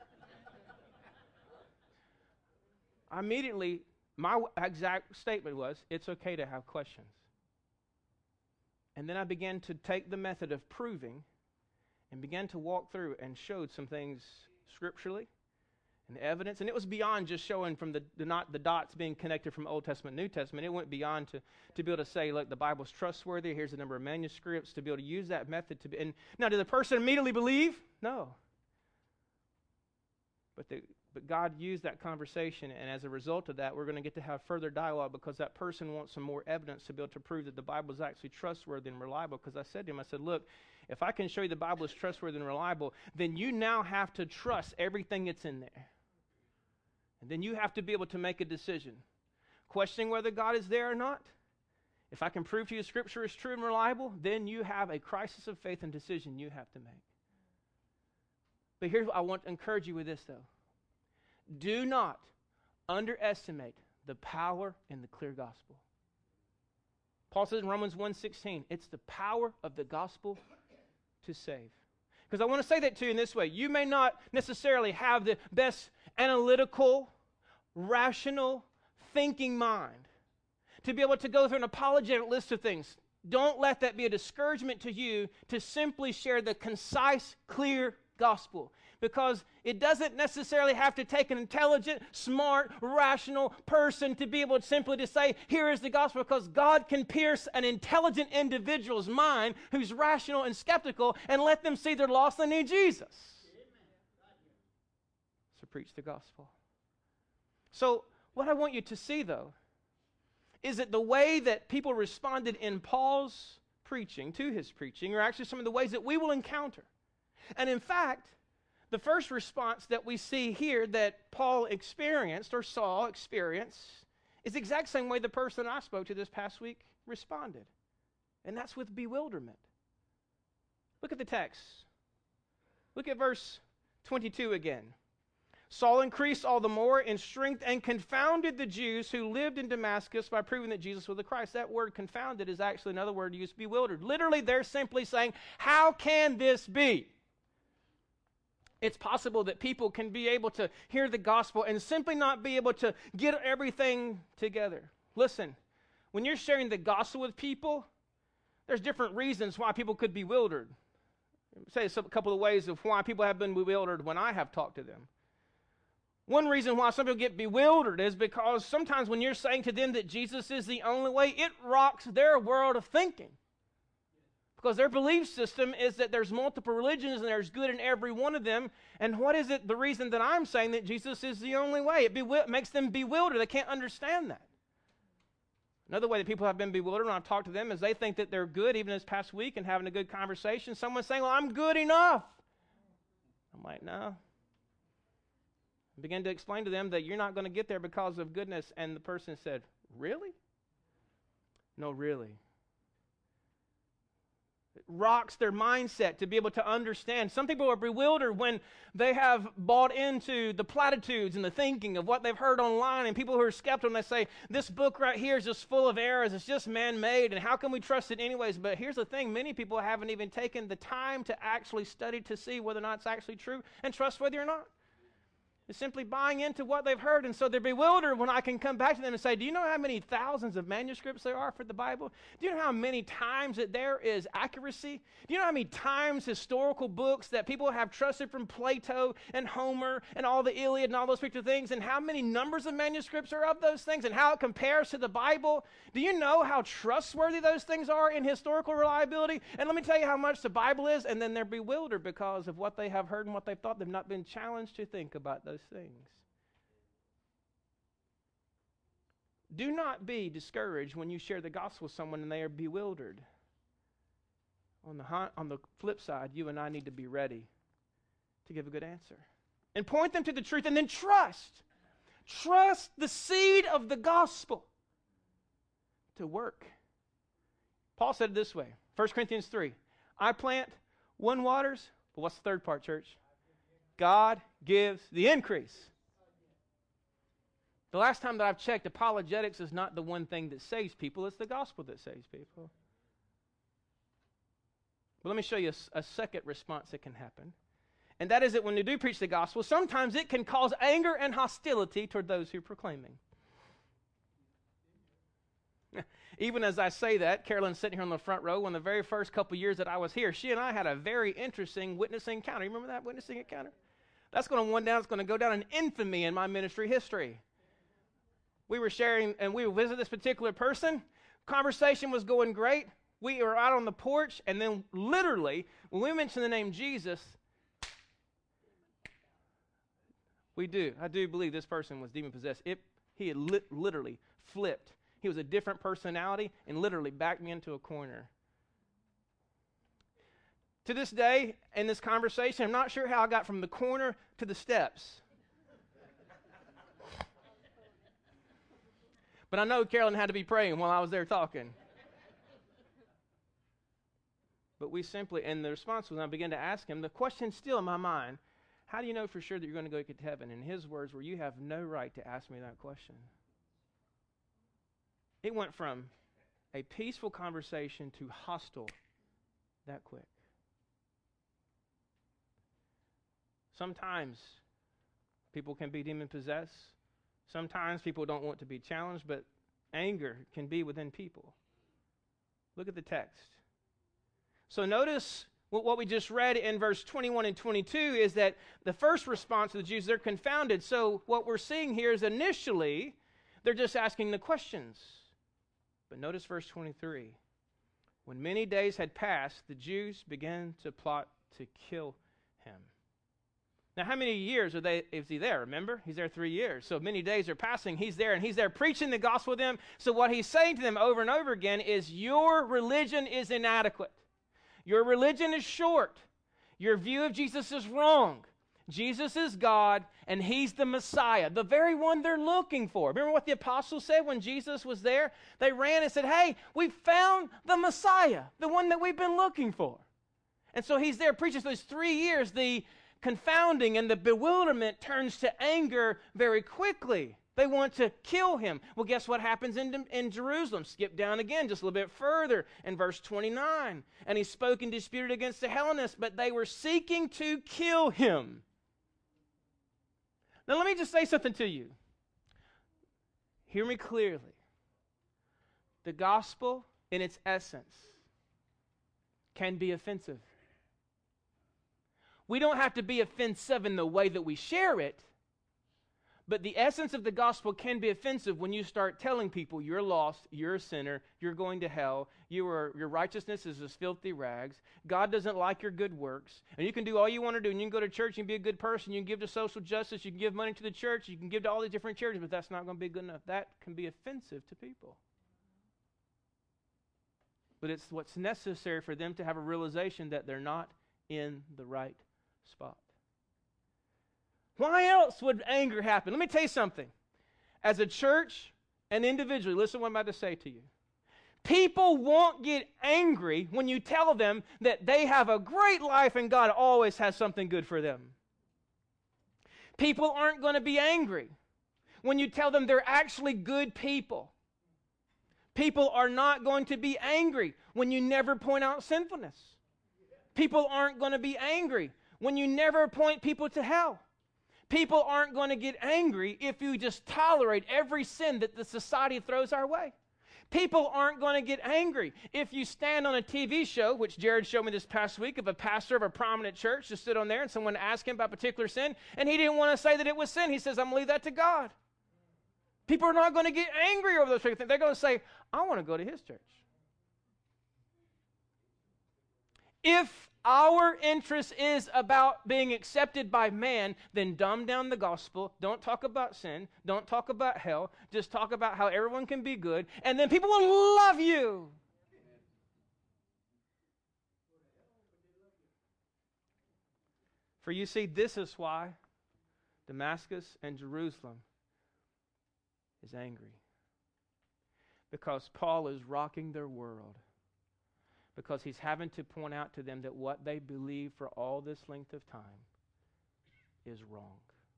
Immediately, my exact statement was, it's okay to have questions. And then I began to take the method of proving and began to walk through and showed some things scripturally and evidence. And it was beyond just showing from the, the, not, the dots being connected from Old Testament, New Testament. It went beyond to, to be able to say, look, the Bible's trustworthy. Here's the number of manuscripts, to be able to use that method. to be. And now, did the person immediately believe? No. But the But God used that conversation, and as a result of that, we're going to get to have further dialogue because that person wants some more evidence to be able to prove that the Bible is actually trustworthy and reliable. Because I said to him, I said, look, if I can show you the Bible is trustworthy and reliable, then you now have to trust everything that's in there. And then you have to be able to make a decision, questioning whether God is there or not. If I can prove to you Scripture is true and reliable, then you have a crisis of faith and decision you have to make. But here's what I want to encourage you with this, though. Do not underestimate the power in the clear gospel. Paul says in Romans one sixteen, it's the power of the gospel to save. Because I want to say that to you in this way. You may not necessarily have the best analytical, rational, thinking mind to be able to go through an apologetic list of things. Don't let that be a discouragement to you to simply share the concise, clear gospel. Because it doesn't necessarily have to take an intelligent, smart, rational person to be able to simply to say, here is the gospel, because God can pierce an intelligent individual's mind who's rational and skeptical and let them see they're lost and need Jesus. So preach the gospel. So what I want you to see, though, is that the way that people responded in Paul's preaching, to his preaching, are actually some of the ways that we will encounter. And in fact, the first response that we see here that Paul experienced or saw experience is the exact same way the person I spoke to this past week responded. And that's with bewilderment. Look at the text. Look at verse twenty-two again. Saul increased all the more in strength and confounded the Jews who lived in Damascus by proving that Jesus was the Christ. That word confounded is actually another word used, bewildered. Literally, they're simply saying, how can this be? It's possible that people can be able to hear the gospel and simply not be able to get everything together. Listen, when you're sharing the gospel with people, there's different reasons why people could be bewildered. Say a couple of ways of why people have been bewildered when I have talked to them. One reason why some people get bewildered is because sometimes when you're saying to them that Jesus is the only way, it rocks their world of thinking. Because their belief system is that there's multiple religions and there's good in every one of them. And what is it, the reason that I'm saying that Jesus is the only way? It bewi- makes them bewildered. They can't understand that. Another way that people have been bewildered when I've talked to them is they think that they're good, even this past week, and having a good conversation. Someone's saying, well, I'm good enough. I'm like, no. I begin to explain to them that you're not going to get there because of goodness. And the person said, really? No, really. It rocks their mindset to be able to understand. Some people are bewildered when they have bought into the platitudes and the thinking of what they've heard online, and people who are skeptical, and they say, this book right here is just full of errors, it's just man-made, and how can we trust it anyways? But here's the thing, many people haven't even taken the time to actually study to see whether or not it's actually true and trustworthy or not. It's simply buying into what they've heard, and so they're bewildered when I can come back to them and say, do you know how many thousands of manuscripts there are for the Bible? Do you know how many times that there is accuracy? Do you know how many times historical books that people have trusted from Plato and Homer and all the Iliad and all those picture things, and how many numbers of manuscripts are of those things and how it compares to the Bible? Do you know how trustworthy those things are in historical reliability? And let me tell you how much the Bible is, and then they're bewildered because of what they have heard and what they've thought. They've not been challenged to think about those things. Do not be discouraged when you share the gospel with someone and they are bewildered. On the on the flip side, you and I need to be ready to give a good answer and point them to the truth, and then trust. Trust the seed of the gospel to work. Paul said it this way, First Corinthians three, I plant, one waters, but what's the third part, church? God gives the increase. The last time that I've checked, apologetics is not the one thing that saves people. It's the gospel that saves people. But let me show you a, a second response that can happen. And that is that when you do preach the gospel, sometimes it can cause anger and hostility toward those who are proclaiming. Even as I say that, Carolyn's sitting here on the front row. One of the very first couple years that I was here, she and I had a very interesting witnessing encounter. You remember that witnessing encounter? That's going to one down. It's going to go down in infamy in my ministry history. We were sharing, and we visited this particular person. Conversation was going great. We were out on the porch, and then literally, when we mentioned the name Jesus, we do. I do believe this person was demon-possessed. It, he had li- literally flipped. He was a different personality and literally backed me into a corner. To this day, in this conversation, I'm not sure how I got from the corner to the steps. But I know Carolyn had to be praying while I was there talking. But we simply, and the response was, when I began to ask him, the question still in my mind, how do you know for sure that you're going to go to heaven? And his words were, you have no right to ask me that question. It went from a peaceful conversation to hostile that quick. Sometimes people can be demon-possessed. Sometimes people don't want to be challenged, but anger can be within people. Look at the text. So notice what, what we just read in verse twenty-one and twenty-two is that the first response of the Jews, they're confounded. So what we're seeing here is initially, they're just asking the questions. But notice verse twenty-three. When many days had passed, the Jews began to plot to kill him. Now, how many years are they, is he there? Remember, he's there three years. So many days are passing. He's there, and he's there preaching the gospel to them. So what he's saying to them over and over again is, your religion is inadequate. Your religion is short. Your view of Jesus is wrong. Jesus is God, and he's the Messiah, the very one they're looking for. Remember what the apostles said when Jesus was there? They ran and said, hey, we found the Messiah, the one that we've been looking for. And so he's there preaching. For those three years, the confounding and the bewilderment turns to anger very quickly. They want to kill him. Well, guess what happens in, in Jerusalem? Skip down again just a little bit further in verse twenty-nine. And he spoke and disputed against the Hellenists, but they were seeking to kill him. Now let me just say something to you. Hear me clearly. The gospel, in its essence, can be offensive. We don't have to be offensive in the way that we share it, but the essence of the gospel can be offensive when you start telling people you're lost, you're a sinner, you're going to hell, you are, your righteousness is as filthy rags, God doesn't like your good works, and you can do all you want to do, and you can go to church and be a good person, you can give to social justice, you can give money to the church, you can give to all these different charities, but that's not going to be good enough. That can be offensive to people. But it's what's necessary for them to have a realization that they're not in the right spot. Why else would anger happen? Let me tell you something. As a church and individually, listen to what I'm about to say to you. People won't get angry when you tell them that they have a great life and God always has something good for them. People aren't going to be angry when you tell them they're actually good people. People are not going to be angry when you never point out sinfulness. People aren't going to be angry when you never point people to hell. People aren't going to get angry if you just tolerate every sin that the society throws our way. People aren't going to get angry if you stand on a T V show, which Jared showed me this past week, of a pastor of a prominent church just stood on there and someone asked him about a particular sin, and he didn't want to say that it was sin. He says, I'm going to leave that to God. People are not going to get angry over those things. They're going to say, I want to go to his church. If our interest is about being accepted by man, then dumb down the gospel. Don't talk about sin. Don't talk about hell. Just talk about how everyone can be good, and then people will love you. For you see, this is why Damascus and Jerusalem is angry. Because Paul is rocking their world. Because he's having to point out to them that what they believe for all this length of time is wrong.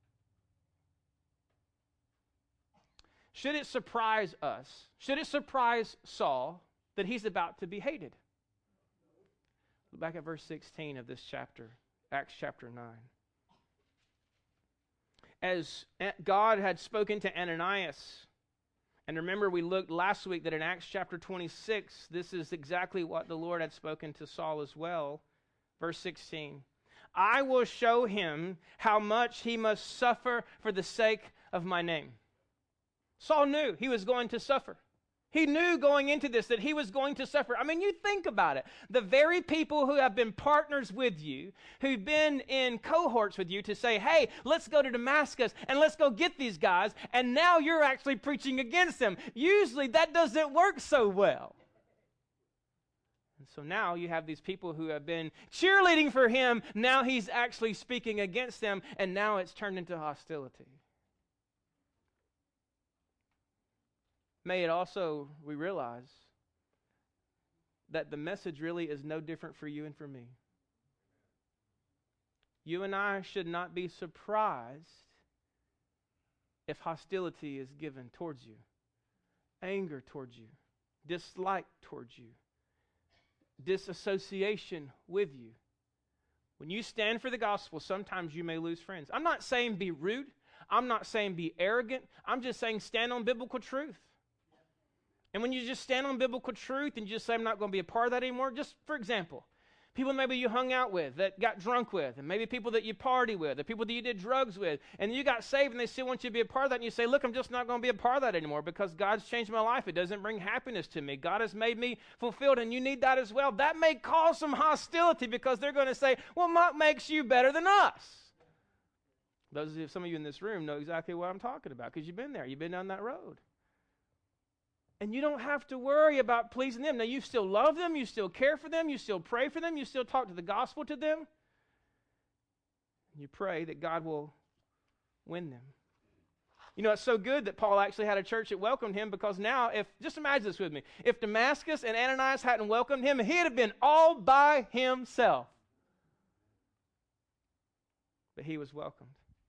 Should it surprise us, should it surprise Saul that he's about to be hated? Look back at verse sixteen of this chapter, Acts chapter nine. As God had spoken to Ananias, and remember, we looked last week that in Acts chapter twenty-six, this is exactly what the Lord had spoken to Saul as well. Verse sixteen, I will show him how much he must suffer for the sake of my name. Saul knew he was going to suffer. He knew going into this that he was going to suffer. I mean, you think about it. The very people who have been partners with you, who've been in cohorts with you to say, hey, let's go to Damascus and let's go get these guys, and now you're actually preaching against them. Usually that doesn't work so well. And so now you have these people who have been cheerleading for him. Now he's actually speaking against them, and now it's turned into hostility. May it also, we realize, that the message really is no different for you and for me. You and I should not be surprised if hostility is given towards you, anger towards you, dislike towards you, disassociation with you. When you stand for the gospel, sometimes you may lose friends. I'm not saying be rude. I'm not saying be arrogant. I'm just saying stand on biblical truth. And when you just stand on biblical truth and you just say, I'm not going to be a part of that anymore, just for example, people maybe you hung out with, that got drunk with, and maybe people that you party with, the people that you did drugs with, and you got saved and they still want you to be a part of that, and you say, look, I'm just not going to be a part of that anymore because God's changed my life. It doesn't bring happiness to me. God has made me fulfilled, and you need that as well. That may cause some hostility because they're going to say, well, what makes you better than us? Those of some of you in this room know exactly what I'm talking about because you've been there. You've been down that road. And you don't have to worry about pleasing them. Now, you still love them. You still care for them. You still pray for them. You still talk to the gospel to them. You pray that God will win them. You know, it's so good that Paul actually had a church that welcomed him because now, if just imagine this with me. If Damascus and Ananias hadn't welcomed him, he'd have been all by himself. But he was welcomed.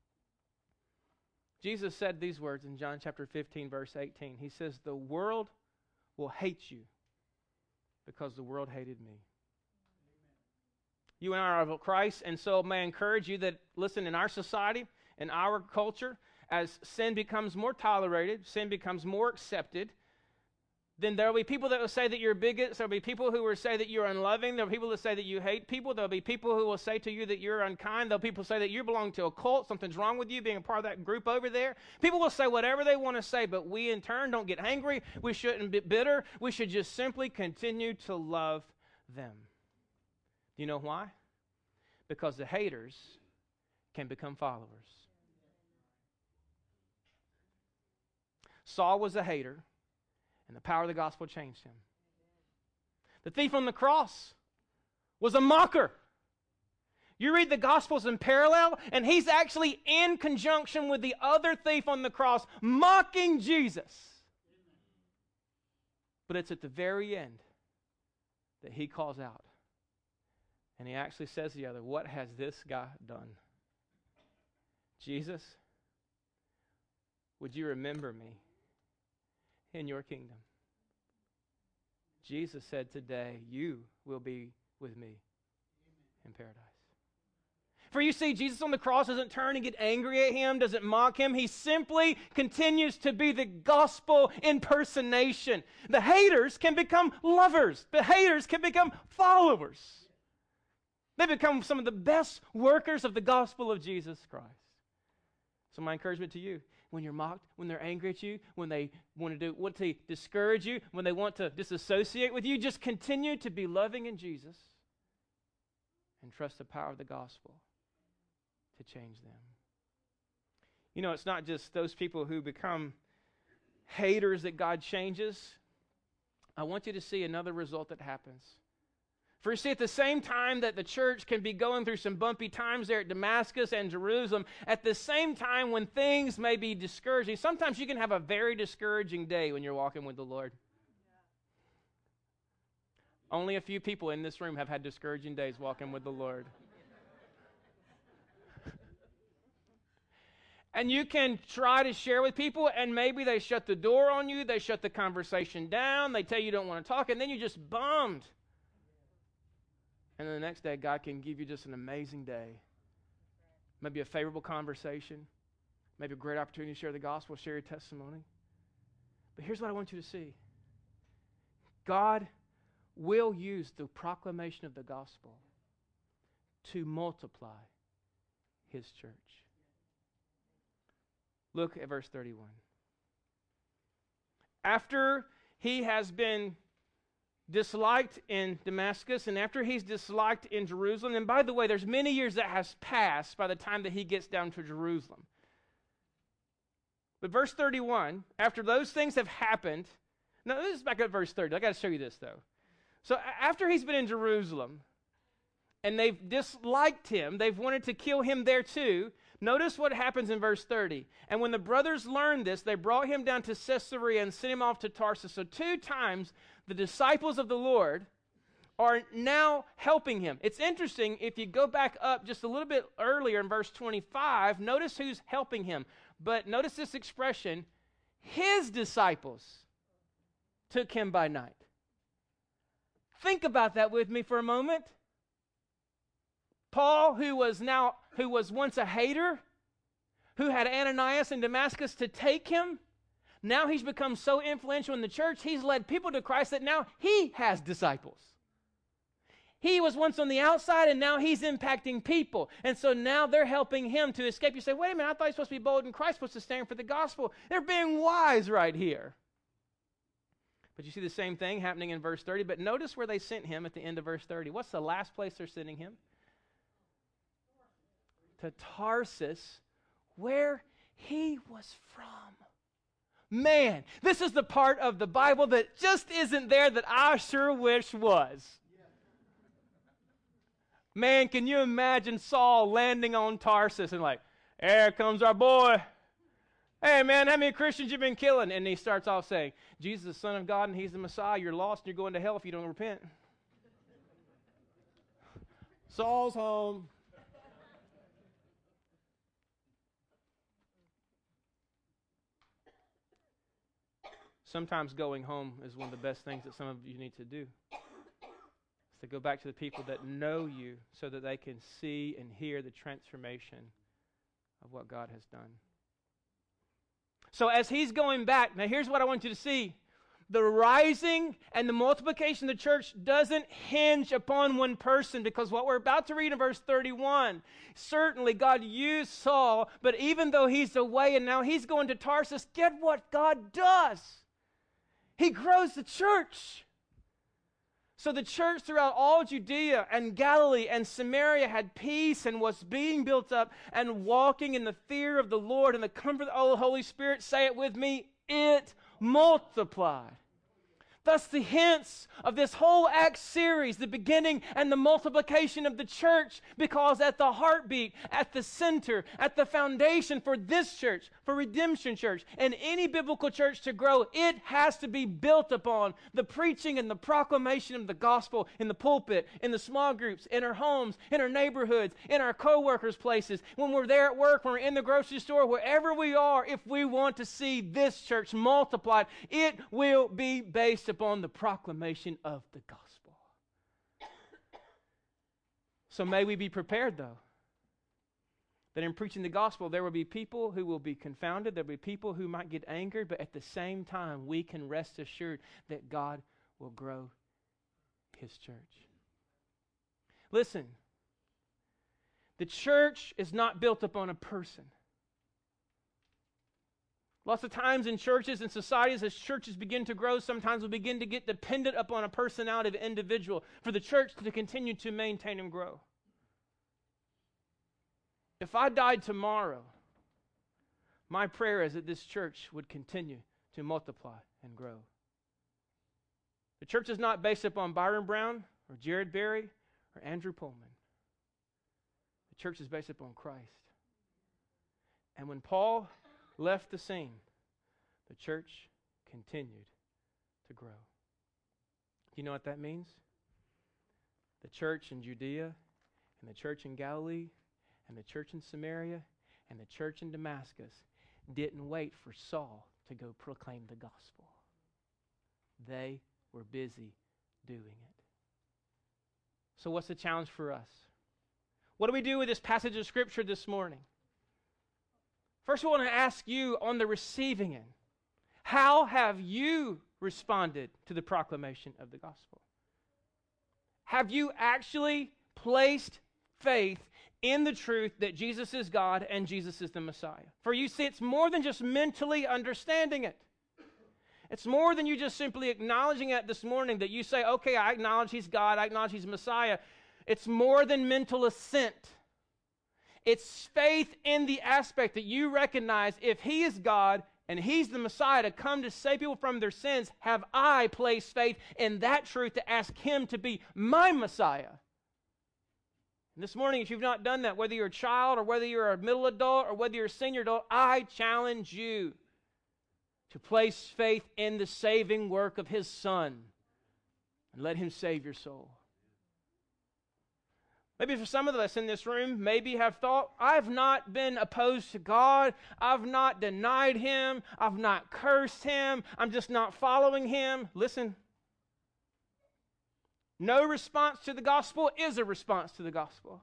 Jesus said these words in John chapter fifteen, verse eighteen. He says, the world will hate you because the world hated me. Amen. You and I are of Christ, and so may I encourage you that, listen, in our society, in our culture, as sin becomes more tolerated, sin becomes more accepted, then there will be people that will say that you're bigots. There will be people who will say that you're unloving. There will be people that say that you hate people. There will be people who will say to you that you're unkind. There will be people who say that you belong to a cult. Something's wrong with you being a part of that group over there. People will say whatever they want to say, but we in turn don't get angry. We shouldn't be bitter. We should just simply continue to love them. Do you know why? Because the haters can become followers. Saul was a hater, and the power of the gospel changed him. The thief on the cross was a mocker. You read the Gospels in parallel, and he's actually in conjunction with the other thief on the cross, mocking Jesus. But it's at the very end that he calls out. And he actually says to the other, what has this guy done? Jesus, would you remember me in your kingdom? Jesus said today, you will be with me in paradise. For you see, Jesus on the cross doesn't turn and get angry at him, doesn't mock him. He simply continues to be the gospel impersonation. The haters can become lovers. The haters can become followers. They become some of the best workers of the gospel of Jesus Christ. So my encouragement to you, when you're mocked, when they're angry at you, when they want to do want to discourage you, when they want to disassociate with you, just continue to be loving in Jesus and trust the power of the gospel to change them. You know, it's not just those people who become haters that God changes. I want you to see another result that happens. For you see, at the same time that the church can be going through some bumpy times there at Damascus and Jerusalem, at the same time when things may be discouraging, sometimes you can have a very discouraging day when you're walking with the Lord. Yeah. Only a few people in this room have had discouraging days walking with the Lord. And you can try to share with people, and maybe they shut the door on you, they shut the conversation down, they tell you you don't want to talk, and then you're just bummed. And then the next day, God can give you just an amazing day. Maybe a favorable conversation. Maybe a great opportunity to share the gospel, share your testimony. But here's what I want you to see. God will use the proclamation of the gospel to multiply His church. Look at verse thirty-one. After he has been disliked in Damascus, and after he's disliked in Jerusalem, and by the way, there's many years that has passed by the time that he gets down to Jerusalem. But verse thirty-one, after those things have happened, now this is back at verse thirty. I got to show you this though. So after he's been in Jerusalem, and they've disliked him, they've wanted to kill him there too. Notice what happens in verse thirty. And when the brothers learned this, they brought him down to Caesarea and sent him off to Tarsus. So two times the disciples of the Lord are now helping him. It's interesting, if you go back up just a little bit earlier in verse twenty-five, notice who's helping him. But notice this expression, his disciples took him by night. Think about that with me for a moment. Paul, who was now, who was once a hater, who had Ananias in Damascus to take him, now he's become so influential in the church, he's led people to Christ that now he has disciples. He was once on the outside, and now he's impacting people. And so now they're helping him to escape. You say, wait a minute, I thought he was supposed to be bold in Christ, supposed to stand for the gospel. They're being wise right here. But you see the same thing happening in verse thirty. But notice where they sent him at the end of verse thirty. What's the last place they're sending him? To Tarsus, where he was from. Man, this is the part of the Bible that just isn't there that I sure wish was. Man, can you imagine Saul landing on Tarsus and like, here comes our boy. Hey, man, how many Christians you been killing? And he starts off saying, Jesus is the Son of God and He's the Messiah. You're lost and you're going to hell if you don't repent. Saul's home. Sometimes going home is one of the best things that some of you need to do. Is to go back to the people that know you so that they can see and hear the transformation of what God has done. So as he's going back, now here's what I want you to see. The rising and the multiplication of the church doesn't hinge upon one person, because what we're about to read in verse thirty-one, certainly God used Saul, but even though he's away and now he's going to Tarsus, get what God does. He grows the church. So the church throughout all Judea and Galilee and Samaria had peace and was being built up and walking in the fear of the Lord and the comfort of the Holy Spirit. Say it with me, it multiplied. Thus the hints of this whole Acts series, the beginning and the multiplication of the church, because at the heartbeat, at the center, at the foundation for this church, for Redemption Church, and any biblical church to grow, it has to be built upon the preaching and the proclamation of the gospel in the pulpit, in the small groups, in our homes, in our neighborhoods, in our co-workers' places, when we're there at work, when we're in the grocery store, wherever we are. If we want to see this church multiplied, it will be based upon the proclamation of the gospel. So may we be prepared, though, that in preaching the gospel there will be people who will be confounded, there will be people who might get angered, but at the same time we can rest assured that God will grow His church. Listen, the church is not built upon a person. Lots of times in churches and societies, as churches begin to grow, sometimes we begin to get dependent upon a personality of an individual for the church to continue to maintain and grow. If I died tomorrow, my prayer is that this church would continue to multiply and grow. The church is not based upon Byron Brown or Jared Berry or Andrew Pullman. The church is based upon Christ. And when Paul left the scene, the church continued to grow. Do you know what that means? The church in Judea, and the church in Galilee, and the church in Samaria, and the church in Damascus didn't wait for Saul to go proclaim the gospel. They were busy doing it. So what's the challenge for us? What do we do with this passage of Scripture this morning? First, I want to ask you on the receiving end, how have you responded to the proclamation of the gospel? Have you actually placed faith in the truth that Jesus is God and Jesus is the Messiah? For you see, it's more than just mentally understanding it. It's more than you just simply acknowledging it this morning, that you say, okay, I acknowledge He's God, I acknowledge He's Messiah. It's more than mental assent. It's faith in the aspect that you recognize if He is God and He's the Messiah to come to save people from their sins, have I placed faith in that truth to ask Him to be my Messiah? And this morning, if you've not done that, whether you're a child or whether you're a middle adult or whether you're a senior adult, I challenge you to place faith in the saving work of His Son and let Him save your soul. Maybe for some of us in this room, maybe have thought, I've not been opposed to God. I've not denied Him. I've not cursed Him. I'm just not following Him. Listen, no response to the gospel is a response to the gospel.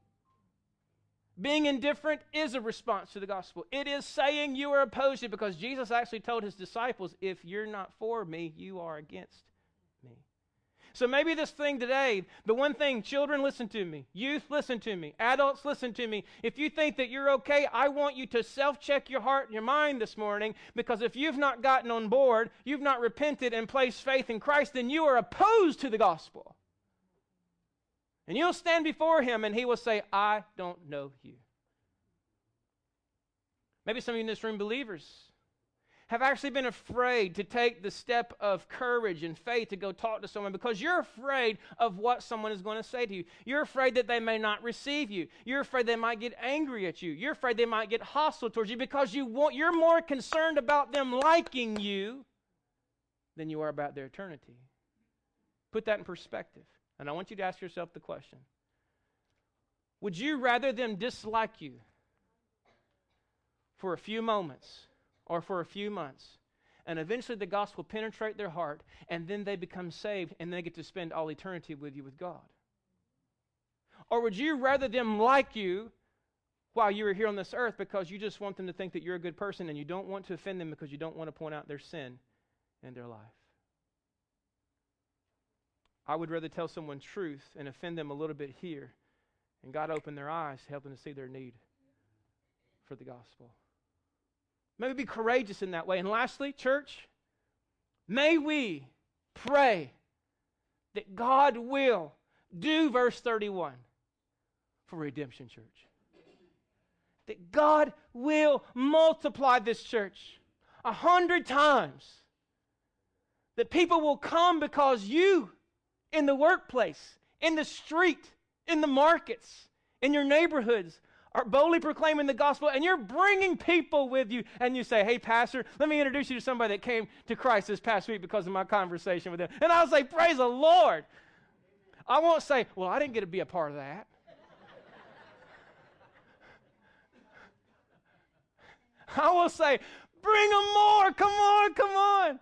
Being indifferent is a response to the gospel. It is saying you are opposed to it, because Jesus actually told His disciples, if you're not for me, you are against me. So maybe this thing today, the one thing, children, listen to me. Youth, listen to me. Adults, listen to me. If you think that you're okay, I want you to self-check your heart and your mind this morning, because if you've not gotten on board, you've not repented and placed faith in Christ, then you are opposed to the gospel. And you'll stand before Him and He will say, I don't know you. Maybe some of you in this room, believers, have actually been afraid to take the step of courage and faith to go talk to someone, because you're afraid of what someone is going to say to you. You're afraid that they may not receive you. You're afraid they might get angry at you. You're afraid they might get hostile towards you, because you want, you're more concerned about them liking you than you are about their eternity. Put that in perspective. And I want you to ask yourself the question, would you rather them dislike you for a few moments or for a few months, and eventually the gospel penetrate their heart, and then they become saved, and they get to spend all eternity with you with God? Or would you rather them like you while you were here on this earth because you just want them to think that you're a good person and you don't want to offend them because you don't want to point out their sin in their life. I would rather tell someone truth and offend them a little bit here, and God open their eyes, help them to see their need for the gospel. May we be courageous in that way. And lastly, church, may we pray that God will do verse thirty-one for Redemption Church. That God will multiply this church a hundred times. That people will come because you, in the workplace, in the street, in the markets, in your neighborhoods, are boldly proclaiming the gospel, and you're bringing people with you, and you say, hey, pastor, let me introduce you to somebody that came to Christ this past week because of my conversation with them. And I'll say, praise the Lord. I won't say, well, I didn't get to be a part of that. I will say, bring them more. Come on, come on.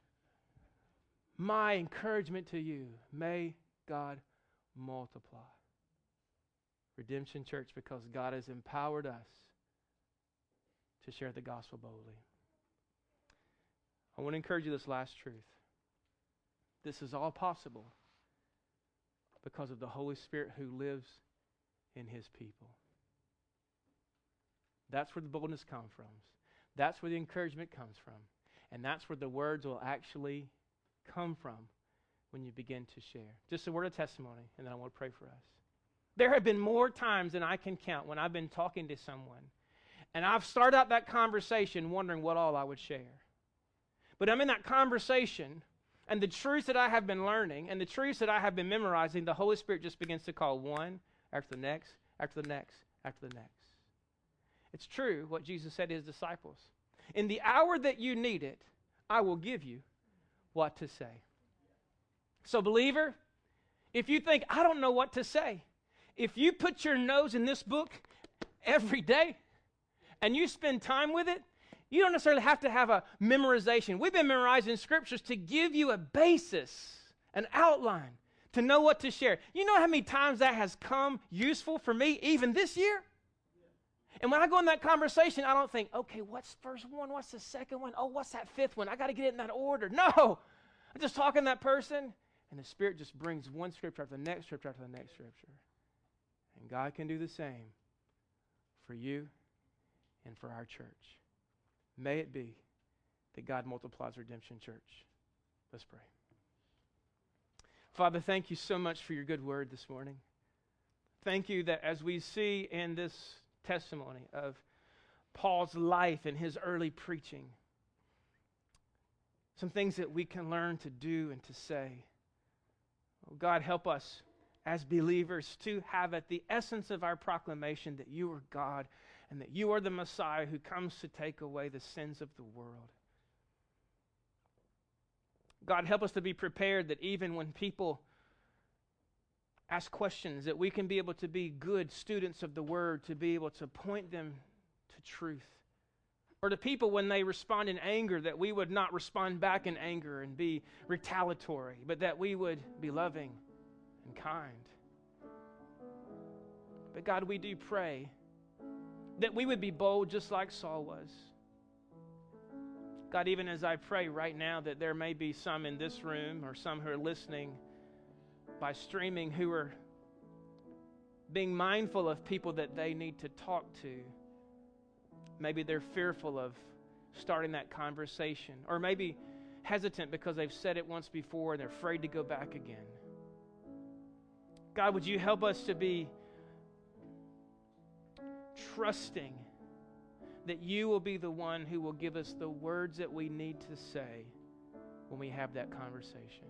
My encouragement to you, may God multiply Redemption Church because God has empowered us to share the gospel boldly. I want to encourage you this last truth. This is all possible because of the Holy Spirit who lives in His people. That's where the boldness comes from. That's where the encouragement comes from. And that's where the words will actually come from when you begin to share. Just a word of testimony, and then I want to pray for us. There have been more times than I can count when I've been talking to someone, and I've started out that conversation wondering what all I would share. But I'm in that conversation, and the truths that I have been learning and the truths that I have been memorizing, the Holy Spirit just begins to call one after the next, after the next, after the next. It's true what Jesus said to His disciples. In the hour that you need it, I will give you what to say. So, believer, if you think, I don't know what to say, if you put your nose in this book every day and you spend time with it, you don't necessarily have to have a memorization. We've been memorizing scriptures to give you a basis, an outline, to know what to share. You know how many times that has come useful for me even this year? And when I go in that conversation, I don't think, okay, what's the first one? What's the second one? Oh, what's that fifth one? I got to get it in that order. No! I'm just talking to that person, and the Spirit just brings one scripture after the next scripture after the next scripture. And God can do the same for you and for our church. May it be that God multiplies Redemption Church. Let's pray. Father, thank you so much for your good word this morning. Thank you that as we see in this testimony of Paul's life and his early preaching, some things that we can learn to do and to say. Oh, God, help us as believers to have at the essence of our proclamation that you are God and that you are the Messiah who comes to take away the sins of the world. God, help us to be prepared that even when people ask questions, that we can be able to be good students of the Word, to be able to point them to truth. Or to people when they respond in anger, that we would not respond back in anger and be retaliatory, but that we would be loving and kind. But God, we do pray that we would be bold just like Saul was. God, even as I pray right now that there may be some in this room or some who are listening by streaming who are being mindful of people that they need to talk to. Maybe they're fearful of starting that conversation, or maybe hesitant because they've said it once before and they're afraid to go back again. God, would you help us to be trusting that you will be the one who will give us the words that we need to say when we have that conversation.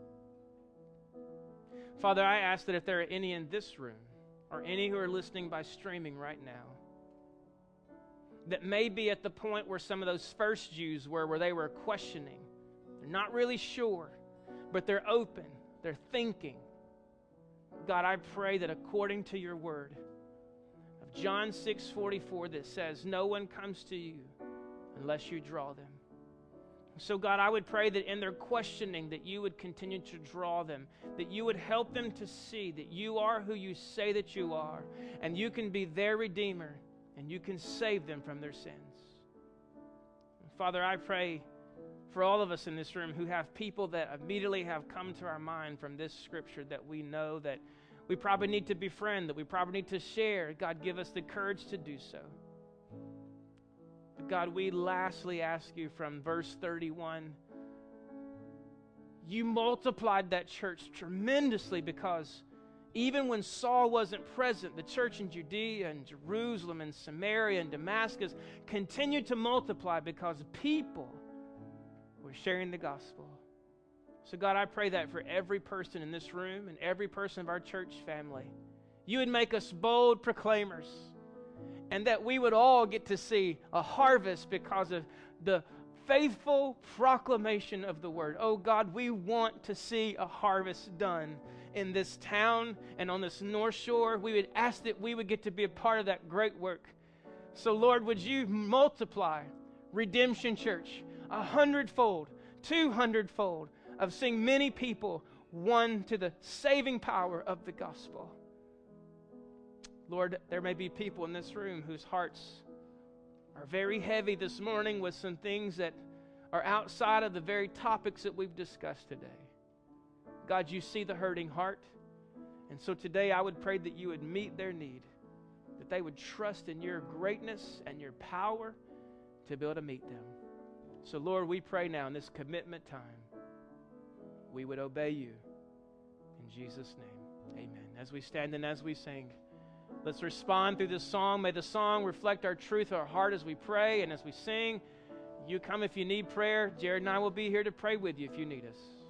Father, I ask that if there are any in this room or any who are listening by streaming right now that may be at the point where some of those first Jews were, where they were questioning, they're not really sure, but they're open, they're thinking. God, I pray that according to your word of John six forty-four that says, no one comes to you unless you draw them. So God, I would pray that in their questioning that you would continue to draw them, that you would help them to see that you are who you say that you are, and you can be their Redeemer and you can save them from their sins. Father, I pray for all of us in this room who have people that immediately have come to our mind from this scripture that we know that we probably need to befriend, that we probably need to share. God, give us the courage to do so. But God, we lastly ask you from verse thirty-one, you multiplied that church tremendously because even when Saul wasn't present, the church in Judea and Jerusalem and Samaria and Damascus continued to multiply because people were sharing the gospel. So God, I pray that for every person in this room and every person of our church family, you would make us bold proclaimers, and that we would all get to see a harvest because of the faithful proclamation of the word. Oh God, we want to see a harvest done in this town and on this North Shore. We would ask that we would get to be a part of that great work. So Lord, would you multiply Redemption Church a hundredfold, two hundredfold, of seeing many people won to the saving power of the gospel. Lord, there may be people in this room whose hearts are very heavy this morning with some things that are outside of the very topics that we've discussed today. God, you see the hurting heart. And so today I would pray that you would meet their need, that they would trust in your greatness and your power to be able to meet them. So Lord, we pray now in this commitment time, we would obey you. In Jesus' name, amen. As we stand and as we sing, let's respond through this song. May the song reflect our truth, our heart as we pray and as we sing. You come if you need prayer. Jared and I will be here to pray with you if you need us.